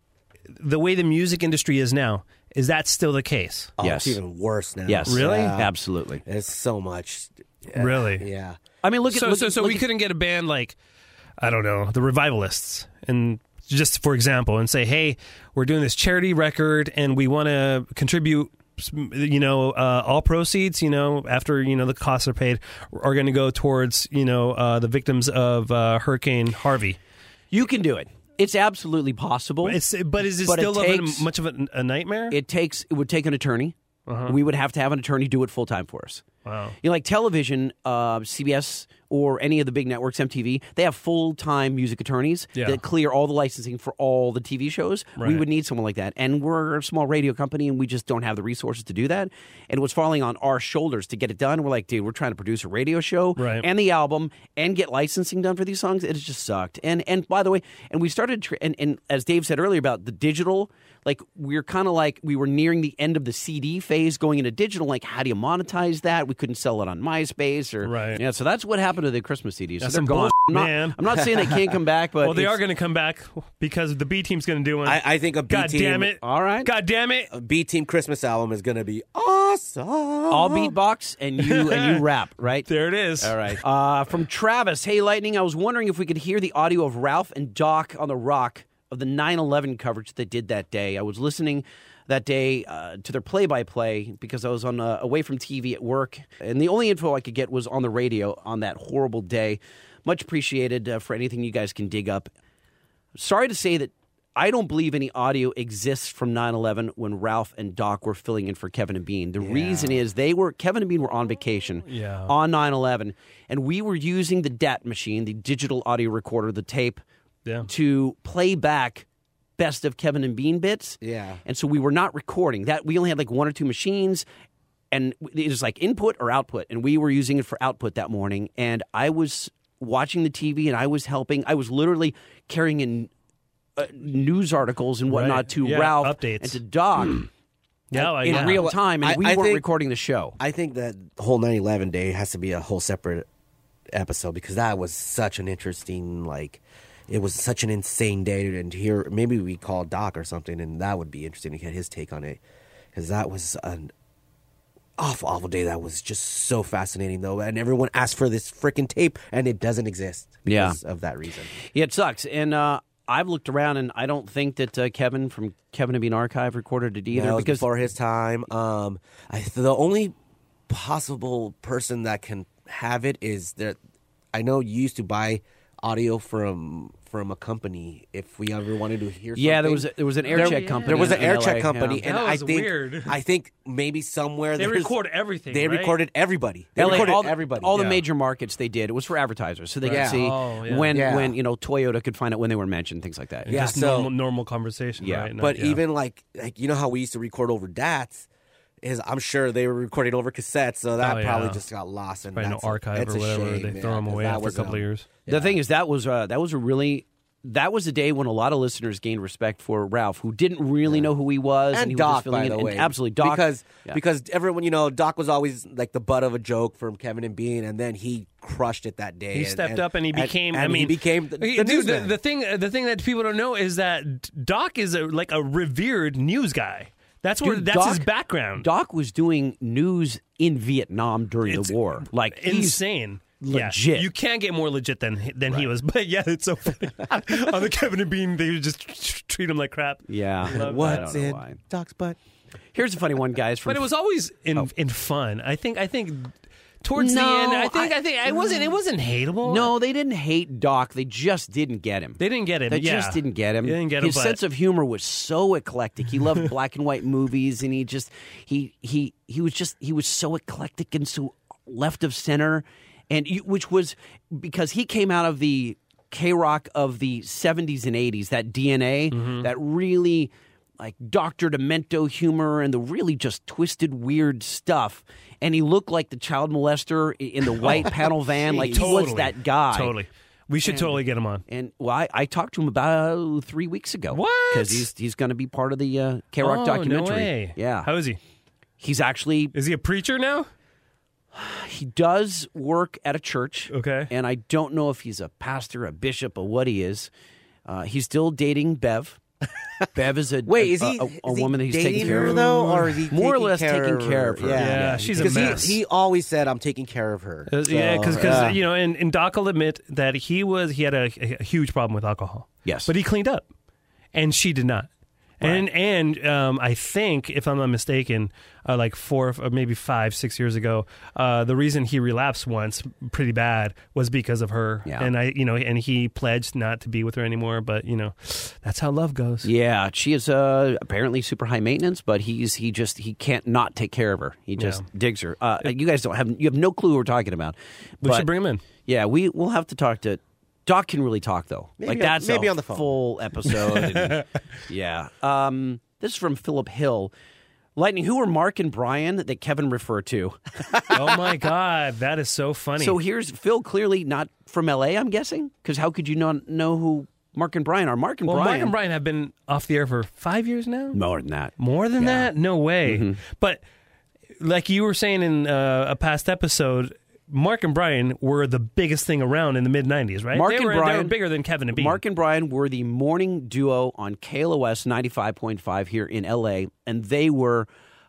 the way the music industry is now? Is that still the case? Oh, Yes. It's even worse now. Yes, Really? Yeah. absolutely. It's so much. Yeah. Really? Yeah. I mean, look at So, look so, at- so look we at- couldn't get a band like, I don't know, the Revivalists, and just for example, and say, hey, we're doing this charity record, and we want to contribute, you know, uh, all proceeds, you know, after, you know, the costs are paid, are going to go towards, you know, uh, the victims of uh, Hurricane Harvey. You can do it. It's absolutely possible. It's, but is it But it still takes- a, much of a, a nightmare? It takes. It would take an attorney. Uh-huh. We would have to have an attorney do it full time for us. Wow. You know, like television, uh, C B S or any of the big networks, M T V, they have full time music attorneys Yeah. that clear all the licensing for all the T V shows. We Right. would need someone like that, and we're a small radio company, and we just don't have the resources to do that. And it was falling on our shoulders to get it done. We're like, dude, we're trying to produce a radio show Right. and the album and get licensing done for these songs. It just sucked. And and by the way, and we started, tr- and, and as Dave said earlier about the digital. Like, we're kind of like, we were nearing the end of the C D phase going into digital. Like, how do you monetize that? We couldn't sell it on MySpace or. Right. Yeah, so that's what happened to the Christmas C Ds. That's so some they're gone. bullshit, I'm not, man. I'm not saying they can't come back, but. Well, they it's- are going to come back because the B team's going to do one. I, I think a B God team, damn it! All right. God damn it! a B team Christmas album is going to be awesome. All beatbox and you and you rap, right? There it is. All right. Uh, from Travis, hey, Lightning, I was wondering if we could hear the audio of Ralph and Doc on the Rock of the nine eleven coverage they did that day. I was listening that day uh, to their play-by-play because I was on uh, away from T V at work, and the only info I could get was on the radio on that horrible day. Much appreciated uh, for anything you guys can dig up. Sorry to say that I don't believe any audio exists from nine eleven when Ralph and Doc were filling in for Kevin and Bean. The reason is they were Kevin and Bean were on vacation Yeah. on nine eleven, and we were using the D A T machine, the digital audio recorder, the tape, Yeah. to play back best of Kevin and Bean bits. Yeah. And so we were not recording that. We only had like one or two machines, and it was like input or output, and we were using it for output that morning. And I was watching the T V, and I was helping. I was literally carrying in uh, news articles and whatnot Right. to Yeah, Ralph updates. and to Doc Yeah, I- in yeah. real time, and I- we I weren't think- recording the show. I think that whole nine eleven day has to be a whole separate episode because that was such an interesting, like, it was such an insane day. And here, maybe we call Doc or something, and that would be interesting to get his take on it because that was an awful, awful day. That was just so fascinating, though. And everyone asked for this freaking tape, and it doesn't exist because of that reason. Yeah, it sucks. And uh, I've looked around, and I don't think that uh, Kevin from Kevin and Bean Archive recorded it either. That was because before his time. Um, I, the only possible person that can have it is that I know you used to buy audio from from a company if we ever wanted to hear. Yeah, something. there was a, there was an air There- check company. There was an in air L A, check company, yeah. and That I was think weird. I think maybe somewhere They there's- record everything, They right? recorded everybody. They L A, recorded all the, everybody. all the Yeah. major markets they did. It was for advertisers, so they Right. could see Oh, yeah. when Yeah. when you know Toyota could find out when they were mentioned, things like that. Yeah, Just so- normal, normal conversation, Yeah. right? Not- But yeah. even like like you know how we used to record over D A Ts, is I'm sure they were recording over cassettes, so that Oh, probably yeah. just got lost. And Probably no that's a- archive that's or a whatever. shame, they man, throw them 'cause away that after a was, couple um, of years. The thing is, that was uh, that was a really that was a day when a lot of listeners gained respect for Ralph, who didn't really know who he was, And he was Doc, just filling by in. the And way, absolutely Doc, because yeah. because everyone, you know, Doc was always like the butt of a joke from Kevin and Bean, and then he crushed it that day. He and- stepped and- up and he became. and I mean, he became the, He- the dude, the, newsman. the thing, the thing that people don't know is that Doc is a, like a revered news guy. That's where Dude, that's Doc- his background. Doc was doing news in Vietnam during It's the war, like he's insane. legit. Yeah, you can't get more legit than than he was. But yeah, it's so funny. On the Kevin and Bean, they just treat him like crap. Yeah, I don't What's know in why. Doc's butt? Here's a funny one, guys. From But it was always in Oh. in fun. I think I think towards No, the end, I think I- I, think it wasn't it wasn't hateable. No, they didn't hate Doc. They just didn't get him. they didn't get it. They yeah. just didn't get him. They didn't get him. His but sense of humor was so eclectic. He loved black and white movies, and he just he he he was just he was so eclectic and so left of center, and you- which was because he came out of the K rock of the seventies and eighties, that D N A, Mm-hmm. that really like Doctor Demento humor and the really just twisted, weird stuff. And he looked like the child molester i- in the white panel van, like he was Totally. that guy. Totally. We should totally get him on. And well, I, I talked to him about uh, three weeks ago. What? Because he's he's going to be part of the uh, K Rock Oh, documentary. No way. Yeah, How is he? he's actually Is he a preacher now? he does work at a church. Okay. and I don't know if he's a pastor, a bishop, or what he is. Uh, he's still dating Bev. Bev is a Wait, a, is he a, a is he woman that he's dating taking care her of. though, or is he More or taking less care taking of care of her. Yeah, Yeah, she's a because mess. he, he always said, "I'm taking care of her." Uh, yeah, So, because yeah. you know, and, and Doc will admit that he was he had a, a huge problem with alcohol. Yes. but he cleaned up, and she did not. And and um, I think, if I'm not mistaken, uh, like four or maybe five, six years ago, uh, the reason he relapsed once pretty bad was because of her. Yeah. And I, you know, and he pledged not to be with her anymore. But you know, that's how love goes. Yeah, she is uh, apparently super high maintenance, but he's he just he can't not take care of her. He just Yeah. digs her. Uh, you guys don't have you have no clue who we're talking about. We but- should bring him in. Yeah, we we'll have to talk to. Doc can really talk though. Maybe like on- that's maybe a on the phone. full episode. and- yeah. Um, this is from Philip Hill. Lightning, who are Mark and Brian that Kevin referred to? Oh my God, that is so funny. So here's Phil, clearly not from L A, I'm guessing, because how could you not know who Mark and Brian are? Mark and well, Brian. Mark and Brian have been off the air for five years now. More than that. More than that? No way. Mm-hmm. But like you were saying in uh, a past episode, Mark and Brian were the biggest thing around in the mid nineties, right? Mark they and were, they Brian- were bigger than Kevin and Bean. Mark and Brian were the morning duo on K L O S ninety-five point five here in L A, and they were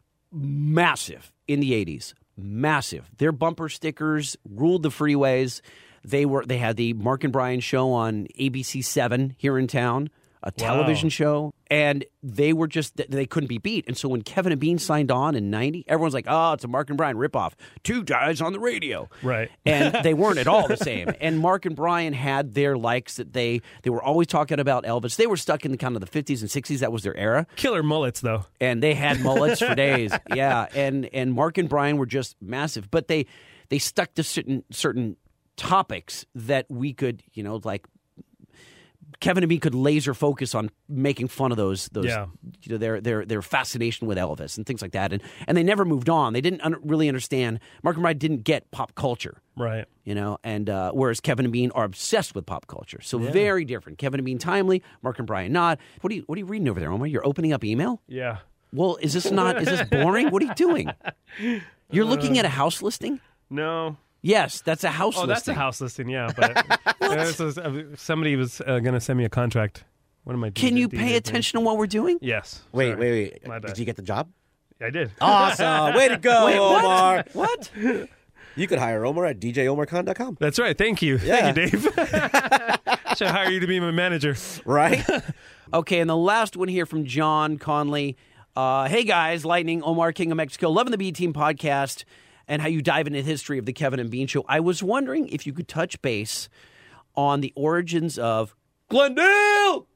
massive in the eighties. Massive. Their bumper stickers ruled the freeways. They were they had the Mark and Brian show on A B C seven here in town, a television show, and they were just they couldn't be beat. And so when Kevin and Bean signed on in ninety, everyone's like, "Oh, it's a Mark and Brian ripoff. Two guys on the radio." Right. And they weren't at all the same. And Mark and Brian had their likes that they they were always talking about Elvis. They were stuck in the kind of the fifties and sixties. That was their era. Killer mullets, though. And they had mullets for days. Yeah. And and Mark and Brian were just massive. But they they stuck to certain certain topics that we could, you know, like Kevin and me could laser focus on making fun of those, those, Yeah. you know, their their their fascination with Elvis and things like that, and and they never moved on. They didn't un- really understand. Mark and Brian didn't get pop culture, Right. you know, and uh, whereas Kevin and Bean are obsessed with pop culture, so very different. Kevin and Bean timely, Mark and Brian not. What are you What are you reading over there, Omar? You're opening up email. Yeah. Well, is this not? Is this boring? What are you doing? You're looking at a house listing. No. Yes, that's a house Oh, listing. that's a house listing, yeah. But uh, this was, uh, somebody was uh, going to send me a contract. What am I doing? Can you pay attention to what we're doing? Yes. Wait, Sorry. wait, wait. My bad. Did you get the job? I did. Awesome. Way to go, Wait, what? Omar. What? You could hire Omar at d j omar con dot com. That's right. Thank you. Yeah. Thank you, Dave. Should hire you to be my manager. Right? Okay, and the last one here from John Conley. Uh, hey guys, Lightning, Omar, King of Mexico, loving the B Team podcast. and how you dive into the history of the Kevin and Bean Show. I was wondering if you could touch base on the origins of Glendale.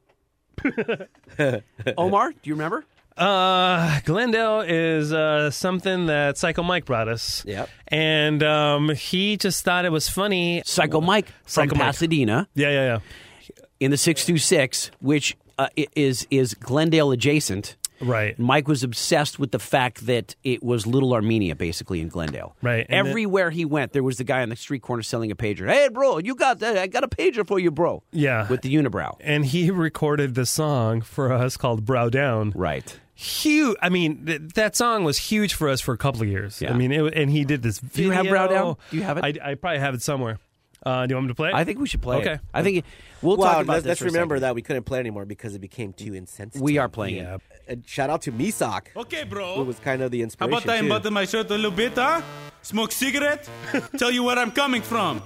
Omar, do you remember? Uh, Glendale is uh, something that Psycho Mike brought us. Yep. And um, he just thought it was funny. Psycho Mike from Psycho Mike. Pasadena Yeah, yeah, yeah. in the six two six, which uh, i- is is Glendale adjacent. Right. Mike was obsessed with the fact that it was Little Armenia, basically, in Glendale. Right, and Everywhere he went, there was the guy on the street corner selling a pager. Hey, bro, you got that? I got a pager for you, bro. Yeah. With the unibrow. And he recorded the song for us called Brow Down. Right. Huge. I mean, th- that song was huge for us for a couple of years. Yeah. I mean, it, and he did this video. you have Brow Down? Do you have it? I, I probably have it somewhere. Uh, do you want me to play it? I think we should play Okay. it. I think we'll well, talk about let's, this let's for a remember second. that we couldn't play anymore because it became too insensitive. We are playing Yeah. it. And shout out to Misak, Okay, bro. who was kind of the How inspiration. about I too. unbutton my shirt a little bit, huh? Smoke cigarette? Tell you where I'm coming from.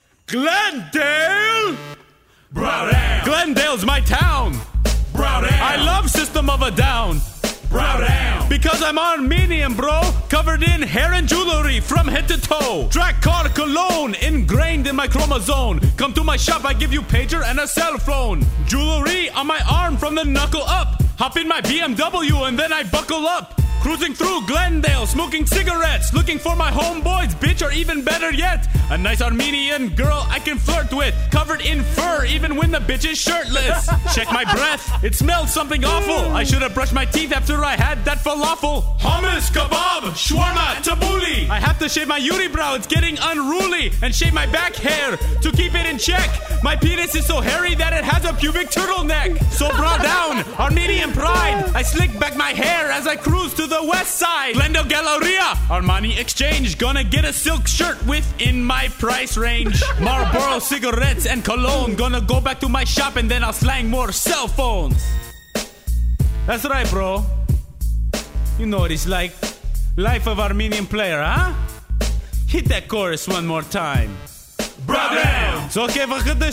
Glendale! Browdown! Glendale's my town! Browdown! I love System of a Down! Browdown! Because I'm Armenian, bro! Covered in hair and jewelry from head to toe! Track car cologne ingrained in my chromosome! Come to my shop, I give you pager and a cell phone! Jewelry on my arm from the knuckle up! Hop in my B M W and then I buckle up! Cruising through Glendale, smoking cigarettes, looking for my homeboys, bitch, or even better yet, a nice Armenian girl I can flirt with, covered in fur even when the bitch is shirtless. Check my breath, it smells something awful. I should have brushed my teeth after I had that falafel. Hummus, kebab, shawarma, tabbouleh. I have to shave my unibrow, it's getting unruly, and shave my back hair to keep it in check. My penis is so hairy that it has a pubic turtleneck. So brow down, Armenian pride. I slick back my hair as I cruise to the west side. Glendale Galleria, Armani Exchange. Gonna get a silk shirt within my price range. Marlboro cigarettes and cologne. Gonna go back to my shop and then I'll slang more cell phones. That's right, bro. You know what it's like. Life of Armenian player, huh? Hit that chorus one more time. Brow down! So okay,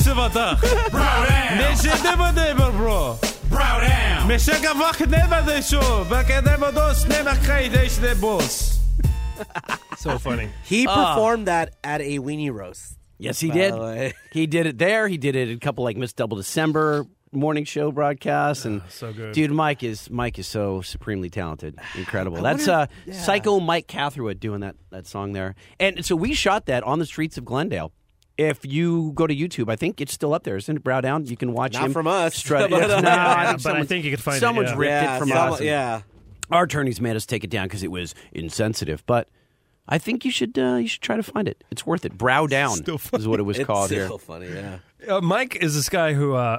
Brow down! Bro. Brow down! So funny. He performed that at a weenie roast. Yes, he By did. the way. He did it there. He did it at a couple like Miss Double December morning show broadcasts, and so good. dude, Mike is Mike is so supremely talented, incredible. I That's wonder uh, if- yeah. Psycho Mike Catherwood doing that that song there, and so we shot that on the streets of Glendale. If you go to YouTube, I think it's still up there, isn't it? Brow down, you can watch Not him from us. strut- But, no, uh, I Yeah, think but I someone's- think you could find it, someone's yeah. ripped Yeah, it from some- us. and yeah. Our attorneys made us take it down because it was insensitive, but. I think you should uh, you should try to find it. It's worth it. Brow down Still is what it was It's called so here. funny, yeah. Uh, Mike is this guy who, uh,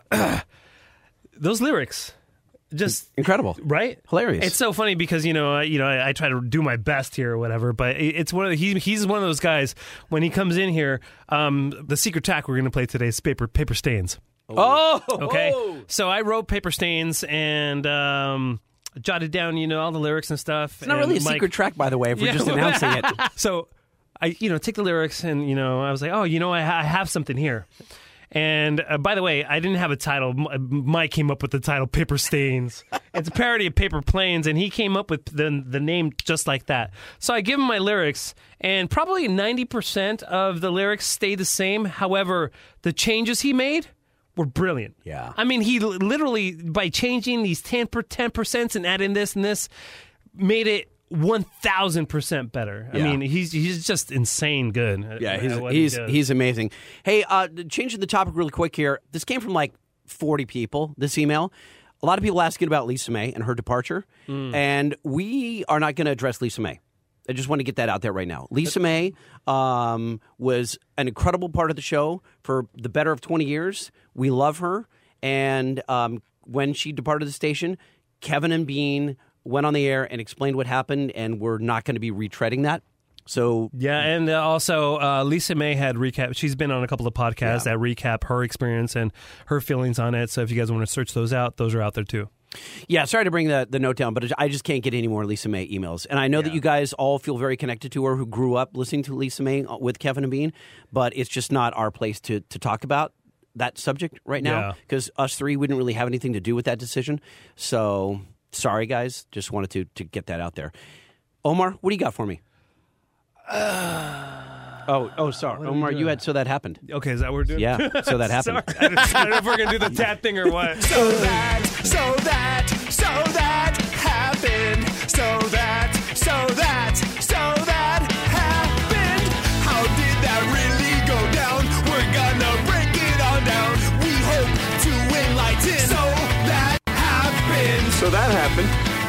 those lyrics, just Incredible. right, Hilarious. It's so funny because you know, I, you know, I, I try to do my best here or whatever, but it, it's one of the, he, he's one of those guys. When he comes in here, um, the secret track we're going to play today is paper paper stains. Oh, Okay, so I wrote paper stains and um, jotted down, you know, all the lyrics and stuff. It's not really a secret track, by the way, if we're Yeah. just announcing it. So I, you know, take the lyrics and, you know, I was like, oh, you know, I, I have something here. And uh, by the way, I didn't have a title. M- Mike came up with the title Paper Stains. It's a parody of Paper Planes, and he came up with the, the name just like that. So I give him my lyrics, and probably ninety percent of the lyrics stay the same. However, the changes he made were brilliant. Yeah. I mean, he l- literally, by changing these ten percent and adding this and this, made it one thousand percent better. I Yeah. mean, he's he's just insane good. at- Yeah, at he's what he he's does. he's amazing. Hey, uh, changing the topic really quick here. This came from like forty people. This email. A lot of people asking about Lisa May and her departure, and we are not going to address Lisa May. I just want to get that out there right now. Lisa May um, was an incredible part of the show for the better of twenty years. We love her, and um, when she departed the station, Kevin and Bean went on the air and explained what happened, and we're not going to be retreading that. So Yeah, and uh, also uh, Lisa May had recap. She's been on a couple of podcasts that recap her experience and her feelings on it. So if you guys want to search those out, those are out there too. Yeah, sorry to bring the, the note down, but I just can't get any more Lisa May emails. And I know that you guys all feel very connected to her who grew up listening to Lisa May with Kevin and Bean, but it's just not our place to, to talk about that subject right Yeah. now because us three wouldn't really have anything to do with that decision. So sorry, guys. Just wanted to, to get that out there. Omar, what do you got for me? Oh, oh, sorry, Omar. You had so that happened. Okay, is that what we're doing? Yeah, so that happened. Sorry, I, don't, I don't know if we're gonna do the tat thing or what. So that, so that, so that happened. So that, so that, so that happened. How did that really go down? We're gonna break it all down. We hope to enlighten. So that happened. So that happened.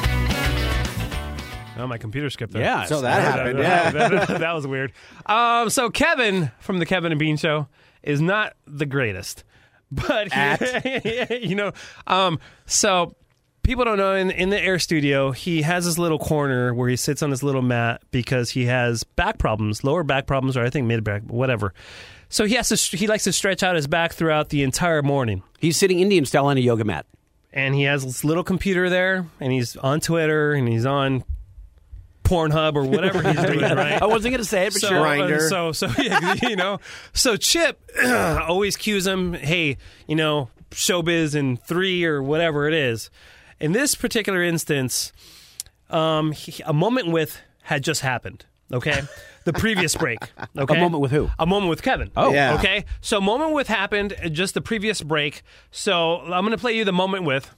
Oh, my computer skipped there. Yeah. So that happened. That, Yeah. that- that- that was weird. Um, so Kevin from the Kevin and Bean Show is not the greatest, but he, you know, um, so people don't know in in the Air Studio he has this little corner where he sits on his little mat because he has back problems, lower back problems, or I think mid back, whatever. So he has to he likes to stretch out his back throughout the entire morning. He's sitting Indian style on a yoga mat. And he has this little computer there, and he's on Twitter, and he's on Pornhub or whatever he's doing, right? I wasn't going to say it, but so, sure. Grindr. So, so yeah, you know, so Chip always cues him, hey, you know, showbiz in three or whatever it is. In this particular instance, um, he, a moment with had just happened. Okay, the previous break. Okay, A moment with who? A moment with Kevin. Oh, Yeah. Okay, so moment with happened uh, just the previous break. So I'm going to play you the moment with.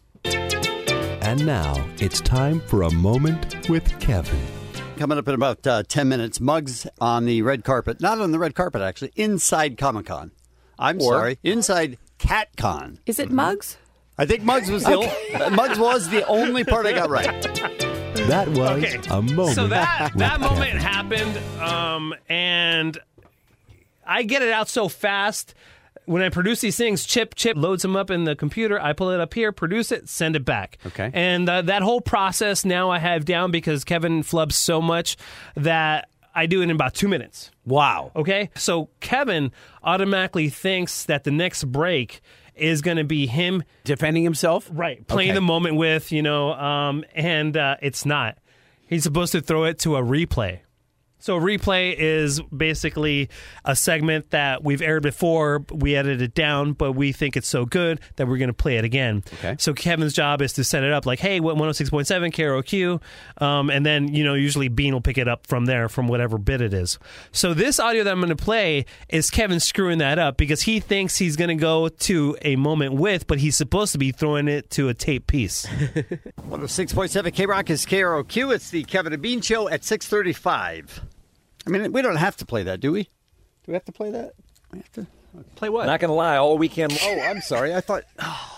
And now it's time for a moment with Kevin. Coming up in about uh, ten minutes, Muggs on the red carpet. Not on the red carpet, actually. Inside Comic-Con. I'm sorry. Inside CatCon. Is it Muggs? I think Muggs was the o- Muggs was the only part I got right. That was Okay. a moment. So that with that moment Kevin. happened, um, and I get it out so fast. When I produce these things, Chip Chip loads them up in the computer. I pull it up here, produce it, send it back. Okay. And uh, that whole process now I have down because Kevin flubs so much that I do it in about two minutes. Wow. Okay? So Kevin automatically thinks that the next break is going to be him Defending himself? Right, playing Okay. the moment with, you know, um, and uh, it's not. He's supposed to throw it to a replay. So a replay is basically a segment that we've aired before. We edited it down, but we think it's so good that we're going to play it again. Okay. So Kevin's job is to set it up like, hey, what one oh six point seven K R O Q, um, and then, you know, usually Bean will pick it up from there from whatever bit it is. So this audio that I'm going to play is Kevin screwing that up because he thinks he's going to go to a moment with, but he's supposed to be throwing it to a tape piece. one oh six point seven K-Rock is K R O Q. It's the Kevin and Bean Show at six thirty-five. I mean, we don't have to play that, do we? Do we have to play that? We have to Play what? Not gonna lie, all weekend. Oh, I'm sorry. I thought.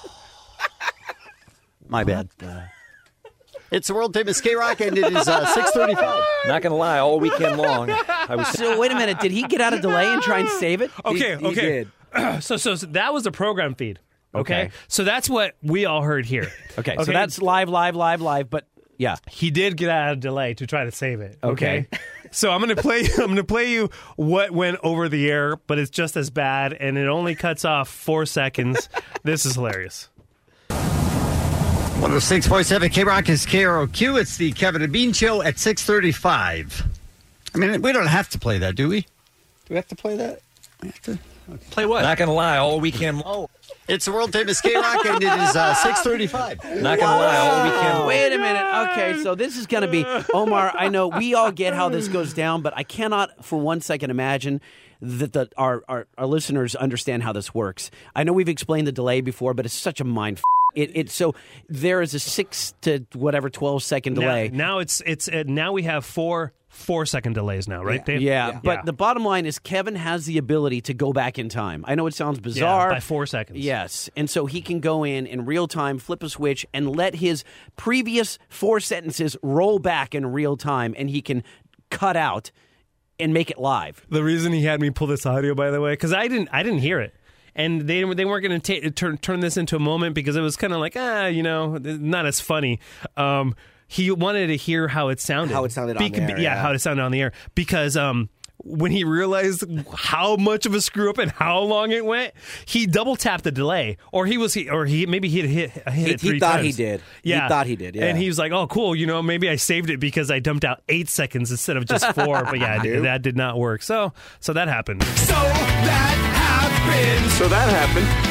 My bad. Uh, it's the world famous K-Rock, and it is uh, six thirty-five. Not gonna lie, all weekend long. I was. So wait a minute. Did he get out of delay and try and save it? Okay, He- he okay. did. so, so, so that was the program feed. Okay? Okay. So that's what we all heard here. Okay, so that's live, live, live, live, but yeah. He did get out of delay to try to save it. Okay. Okay. So I'm gonna play. I'm gonna play you what went over the air, but it's just as bad, and it only cuts off four seconds. This is hilarious. one oh six point seven K-Rock is K R O Q. It's the Kevin and Bean Show at six thirty-five. I mean, we don't have to play that, do we? Do we have to play that? We have to. Play what? Not gonna lie, all weekend long. It's the world famous K-Rock, and it is uh, six thirty-five. Not gonna lie, all weekend long. Wait a minute. Okay, so this is going to be Omar. I know we all get how this goes down, but I cannot for one second imagine that the, our, our our listeners understand how this works. I know we've explained the delay before, but it's such a mind. F- it it so there is a six to whatever twelve second delay. Now, now it's it's uh, now we have four four second delays now, right, Dave? Yeah, but the bottom line is Kevin has the ability to go back in time. I know it sounds bizarre. Yeah, by four seconds. Yes, and so he can go in in real time, flip a switch, and let his previous four sentences roll back in real time, and he can cut out and make it live. The reason he had me pull this audio, by the way, because I didn't I didn't hear it. And they they weren't going to turn turn this into a moment because it was kind of like, ah, you know, not as funny. Um, he wanted to hear how it sounded. How it sounded on the air, yeah, yeah. how it sounded on the air. Because um, when he realized how much of a screw up and how long it went, he double tapped the delay, or he was he or he maybe he hit hit, hit He- it he three thought times. he did. He Yeah, thought he did, yeah. And he was like, oh, cool. You know, maybe I saved it because I dumped out eight seconds instead of just four. But yeah, Nope. that did not work. So so that happened. So that happened. So that happened.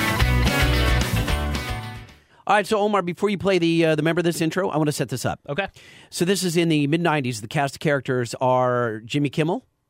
All right, so Omar, before you play the uh, the member of this intro, I want to set this up. Okay. So this is in the mid nineties. The cast of characters are Jimmy Kimmel,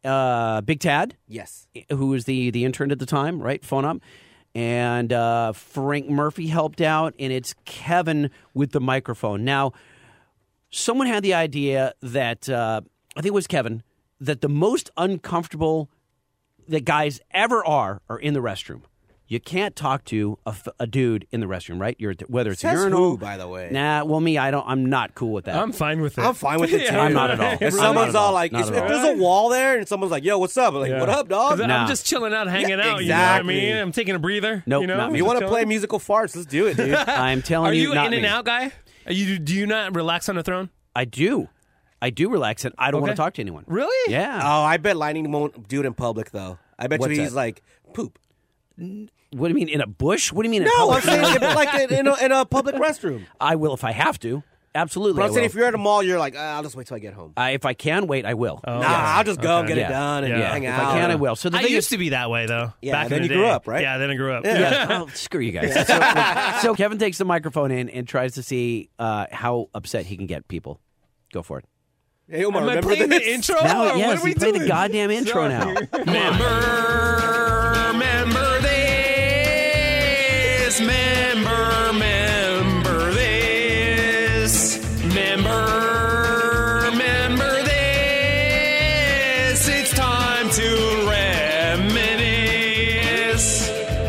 uh, Big Tad, Yes. who was the, the intern at the time, right? Phone up. And uh, Frank Murphy helped out, and it's Kevin with the microphone. Now, someone had the idea that, uh, I think it was Kevin, that the most uncomfortable that guys ever are are in the restroom. You can't talk to a, f- a dude in the restroom, right? You're whether it's Says a urinal. who, by the way? Nah, well, me, I don't. I'm not cool with that. I'm fine with it. I'm fine with it too. I'm not at all. If I'm someone's not at all all. like, Not if, at if all. there's a wall there and someone's like, "Yo, what's up?" I'm like, Yeah. "What up, dog?" 'Cause Nah. I'm just chilling out, hanging Yeah, out. You know what I exactly. mean? I'm taking a breather. Nope, you know? not me. You want to Just play chilling. musical farts? Let's do it, dude. I'm telling Are you, you not in and me. out guy? Are you? Do you not relax on the throne? I do. I do relax, and I don't want Okay. to talk to anyone. Really? Yeah. Oh, I bet Lightning won't do it in public though. I bet What's you he's that? like poop. What do you mean in a bush? What do you mean? In No, I'm public? saying if, like in a, in a public restroom. I will if I have to. Absolutely. But I I'm saying will. if you're at a mall, you're like, ah, I'll just wait till I get home. Uh, if I can wait, I will. Oh, Nah, I'll just go Okay. get Yeah. it done and Yeah. hang If out. I can, I will. So the I thing used is, to be that way though. Yeah, back then in the you grew day. up, right? Yeah, then I grew up. yeah, oh, screw you guys. So, so Kevin takes the microphone in and tries to see uh, how upset he can get people. Go for it. Hey, Omar, Am I remember playing this? the intro? Now, or what yes, are we you play doing? the goddamn intro now. Member, remember this. Member, remember this. Member, remember this. It's time to reminisce.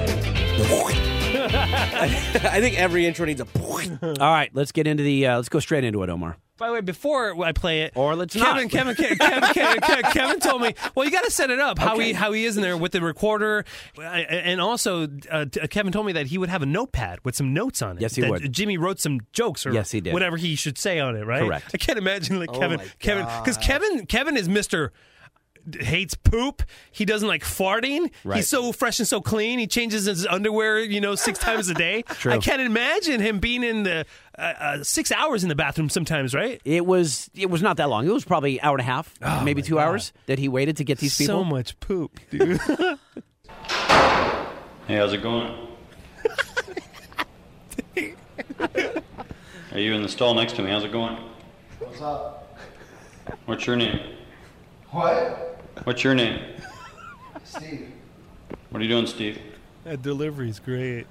I think every intro needs a. All right, let's get into the. Uh, let's go straight into it, Omar. By the way, before I play it, Or let's Kevin, not. Kevin, Kevin, Kevin, Kevin, Kevin, Kevin told me, well, you got to set it up how Okay. he how he is in there with the recorder, I- and also uh, t- Kevin told me that he would have a notepad with some notes on it. Yes, he that would. Jimmy wrote some jokes or Yes, he did. whatever he should say on it, right? Correct. I can't imagine like Oh Kevin, my Kevin, because Kevin, Kevin is Mister hates poop. He doesn't like farting. Right. He's so fresh and so clean. He changes his underwear, you know, six times a day. True. I can't imagine him being in the uh, uh, six hours in the bathroom sometimes, right? It was. It was not that long. It was probably an hour and a half, maybe two hours that he waited to get these people. So much poop, dude. Hey, how's it going? Are you in the stall next to me? How's it going? What's up? What's your name? What? What's your name? Steve. What are you doing, Steve? That delivery's great.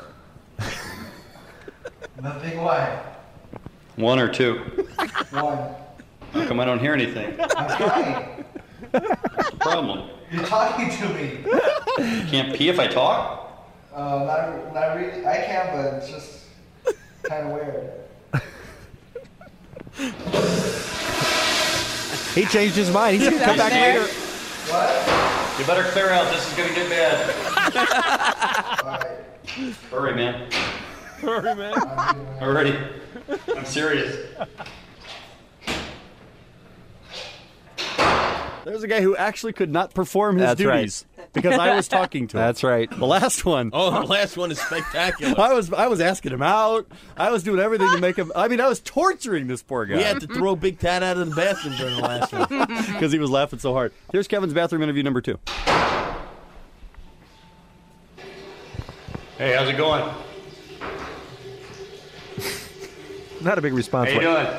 Nothing why? One or two? One. How come I don't hear anything? I'm trying. What's the problem? You're talking to me. You can't pee if I talk? Uh, not, not really. I can, but it's just kind of weird. He changed his mind. He's going to come back later. What? You better clear out. This is going to get bad. All right. Hurry, man. Hurry, man. Hurry. I'm serious. There's a guy who actually could not perform his That's right. duties because I was talking to him. That's right. The last one. Oh, the last one is spectacular. I was I was asking him out. I was doing everything to make him. I mean, I was torturing this poor We guy had to throw Big Tad out of the bathroom during the last one. because he was laughing so hard. Here's Kevin's bathroom interview number two. Hey, how's it going? Not a big response. How you doing?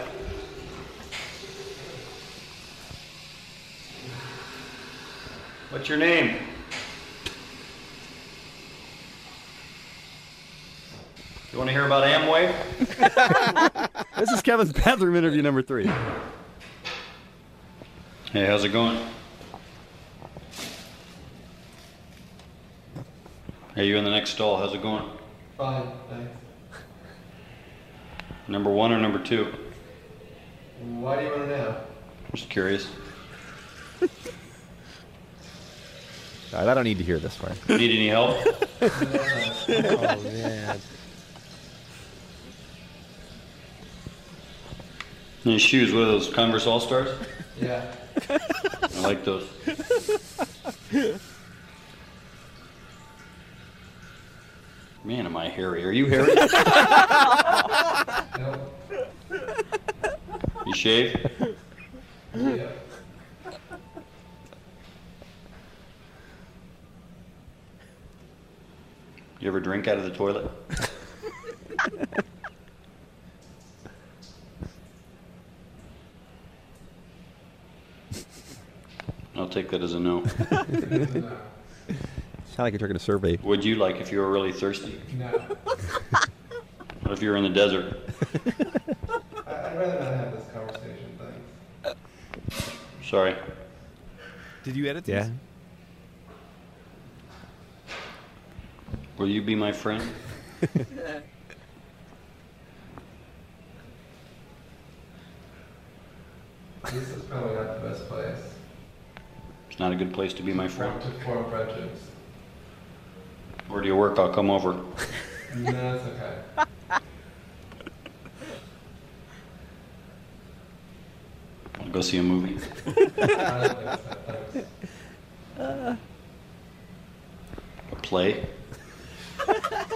What's your name? You want to hear about Amway? This is Kevin's bathroom interview number three. Hey, how's it going? Hey, you in the next stall. How's it going? Fine, thanks. Number one or number two? Why do you want to know? Just curious. All right, I don't need to hear this one. Need any help? Oh man. Any shoes? What are those? Converse All Stars? Yeah. I like those. Man, am I hairy? Are you hairy? Nope. You shave? Yeah. You ever drink out of the toilet? I'll take that as a no. Sound like you're taking a survey. Would you like if you were really thirsty? No. What if you were in the desert? I'd rather not have this conversation, thanks. Sorry. Did you edit this? Yeah. Will you be my friend? This is probably not the best place. It's not a good place to be my friend. To form friendships. Where do you work? I'll come over. No, it's okay. Want to go see a movie? I don't think so, thanks. A play? Do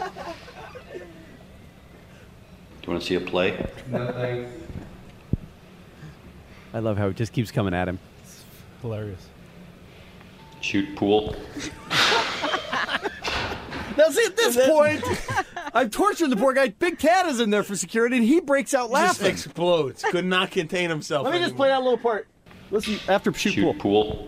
you want to see a play? No, thanks. I love how it just keeps coming at him. Hilarious. Shoot pool? Now, see, at this point, I've tortured the poor guy. Big Cat is in there for security, and he breaks out Just laughing. explodes. Could not contain himself. Let me just anymore. play that little part. Listen, after shoot, Shoot pool. pool?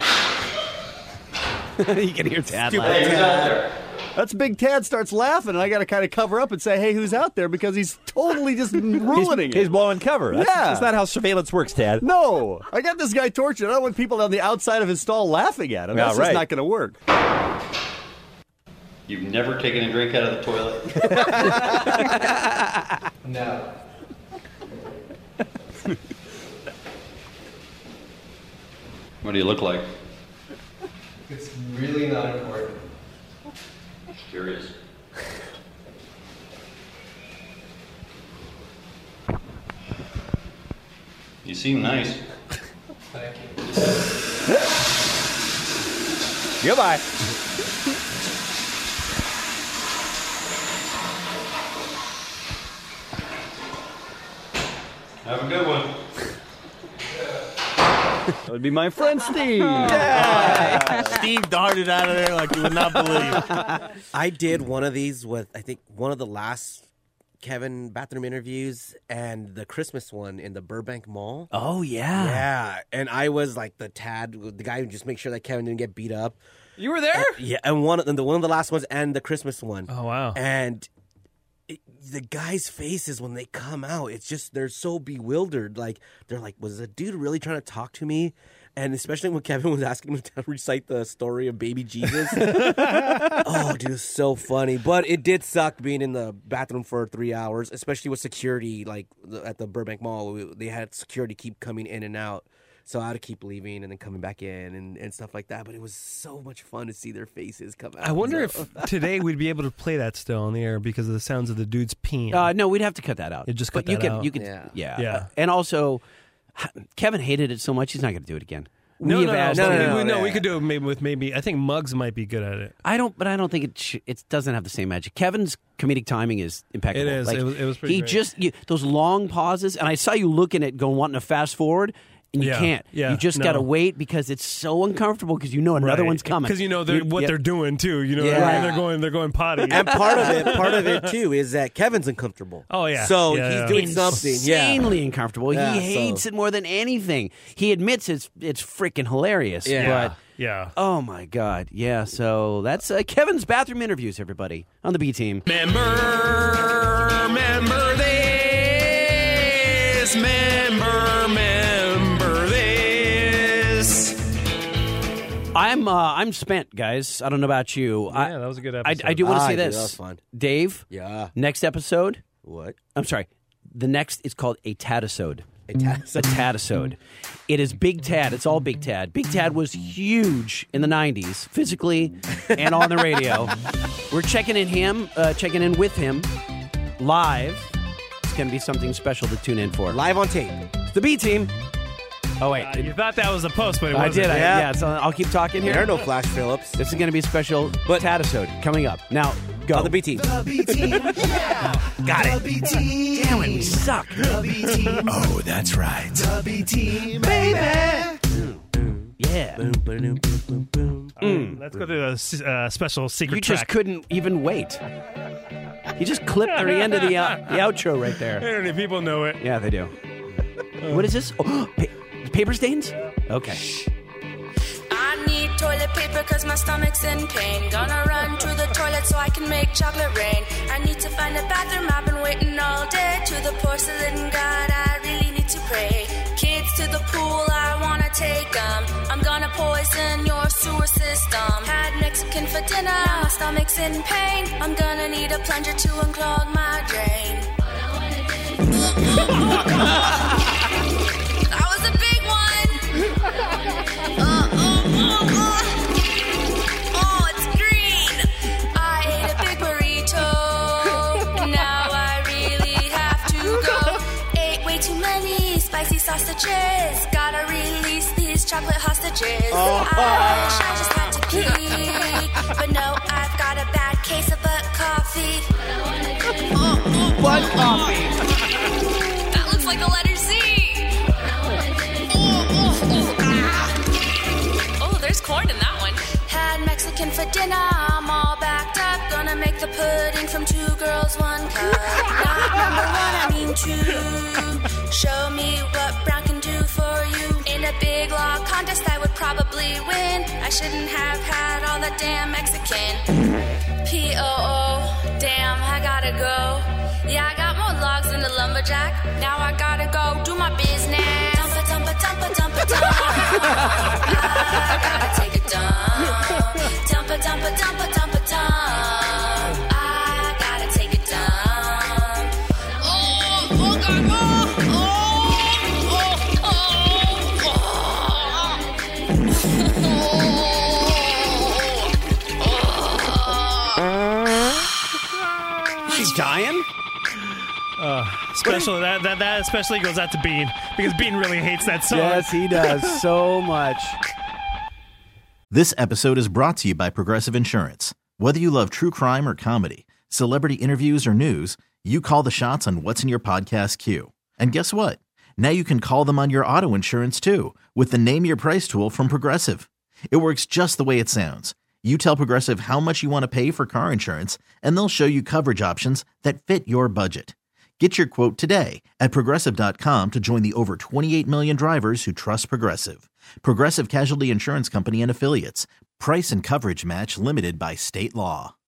You can hear Tad Stupid laughing. Hey, who's out there? That's Big Tad starts laughing, and I got to kind of cover up and say, hey, who's out there? Because he's totally just ruining it. He's blowing cover. That's, Yeah. that's not how surveillance works, Tad. No, I got this guy tortured. I don't want people on the outside of his stall laughing at him. Yeah, That's right. just not going to work. You've never taken a drink out of the toilet? No. What do you look like? It's really not important. Curious. You seem nice. Thank you. Goodbye. Have a good one. That would be my friend Steve. Steve darted out of there like you would not believe. I did one of these with, I think, one of the last Kevin bathroom interviews and the Christmas one in the Burbank Mall. Oh, yeah. Yeah, and I was like the Tad, the guy who just make sure that Kevin didn't get beat up. You were there? And, yeah, and one of the one of the last ones and the Christmas one. Oh, wow. And it, the guys' faces when they come out, it's just they're so bewildered. Like they're like, "Was the dude really trying to talk to me?" And especially when Kevin was asking him to recite the story of baby Jesus. Oh, dude, it's so funny. But it did suck being in the bathroom for three hours, especially with security. Like the, at the Burbank Mall, we, they had security keep coming in and out. So I had to keep leaving and then coming back in and, and stuff like that. But it was so much fun to see their faces come out. I wonder So- if today we'd be able to play that still on the air because of the sounds of the dudes peeing. Uh, no, we'd have to cut that out. You just but cut you that could, out. You could, Yeah. yeah. Yeah. Uh, and also, Kevin hated it so much, he's not going to do it again. no, We no, have no, asked no, him- no, no, no, no, we yeah. could do it maybe with maybe. I think Muggs might be good at it. I don't, but I don't think it. Sh- it doesn't have the same magic. Kevin's comedic timing is impeccable. It is. Like, It was- it was pretty He great. just you, those long pauses, and I saw you looking at going wanting to fast forward, and you Yeah, can't. yeah, you just no. got to wait because it's so uncomfortable because you know another one's coming. because you know they're, You- what yeah. they're doing too. You know, Yeah. what I mean? they're going, they're going potty. And part of it, part of it too, is that Kevin's uncomfortable. Oh, yeah. So Yeah, he's yeah. doing something. Yeah. Insanely uncomfortable. Yeah, he so- hates it more than anything. He admits it's it's freaking hilarious. Yeah. But yeah. oh my god, yeah. So that's uh, Kevin's bathroom interviews. Everybody on the B team. Member, member this, member, member this. I'm uh, I'm spent, guys. I don't know about you. I, Yeah, that was a good I, episode. I do want to Ah, say dude, this, that was fun. Dave. Yeah. Next episode. What? I'm sorry. The next is called a Tadisode. A Tadisode. A Tadisode. It is Big Tad. It's all Big Tad. Big Tad was huge in the nineties, physically and on the radio. We're checking in him, uh, checking in with him live. It's going to be something special to tune in for. Live on tape. It's the B team. Oh wait, Uh, you thought that was a post, but it I wasn't. did. I, Yeah. yeah. So I'll keep talking here. There are no Flash Phillips. This is going to be a special Tadisode coming up. Now, go. On the B team. The B team, yeah. Got it. The B team. Damn it, we suck. The B team. Oh, that's right. The B team, baby. Yeah. Boom, boom, boom, boom, boom. Mm. Let's go to a s- uh, special secret You track. just couldn't even wait. You just clipped the end of the, uh, the outro right there. How many people know it? Yeah, they do. What is this? Oh, pa- paper stains? Okay. toilet paper cause my stomach's in pain. Gonna run to the toilet so I can make chocolate rain. I need to find a bathroom, I've been waiting all day. To the porcelain god, I really need to pray. Kids to the pool, I wanna take them. I'm gonna poison your sewer system. Had Mexican for dinner, now my stomach's in pain. I'm gonna need a plunger to unclog my drain. That was a big one. Uh, oh, oh, oh. Oh, it's green. I ate a big burrito. Now I really have to go. Ate way too many spicy sausages. Gotta release these chocolate hostages. Oh. I wish I just had to pee, but no, I've got a bad case of butt coffee. Oh, oh, butt coffee. That looks like a letter Z. Oh, oh, oh, ah. Oh, there's corn in that one. Had Mexican for dinner. I'm all backed up. Gonna make the pudding from two girls, one cup. Not number one, I mean two. Show me what brown can do for you. In a big law contest, I would probably win. I shouldn't have had all that damn Mexican. P O O, damn, I gotta go. Yeah, I got more logs than a lumberjack. Now I gotta go do my business. Dumpa, dumpa, dumpa, dumpa, dump. I gotta take a dump. Dumpa, dumpa, dumpa, dumpa, dump. I gotta take a dump. Oh, oh, God, oh, She's dying? Uh, special that, that that especially goes out to Bean because Bean really hates that song. Yes, he does so much. This episode is brought to you by Progressive Insurance. Whether you love true crime or comedy, celebrity interviews or news, you call the shots on what's in your podcast queue. And guess what? Now you can call them on your auto insurance too with the Name Your Price tool from Progressive. It works just the way it sounds. You tell Progressive how much you want to pay for car insurance, and they'll show you coverage options that fit your budget. Get your quote today at Progressive dot com to join the over twenty-eight million drivers who trust Progressive. Progressive Casualty Insurance Company and Affiliates. Price and coverage match limited by state law.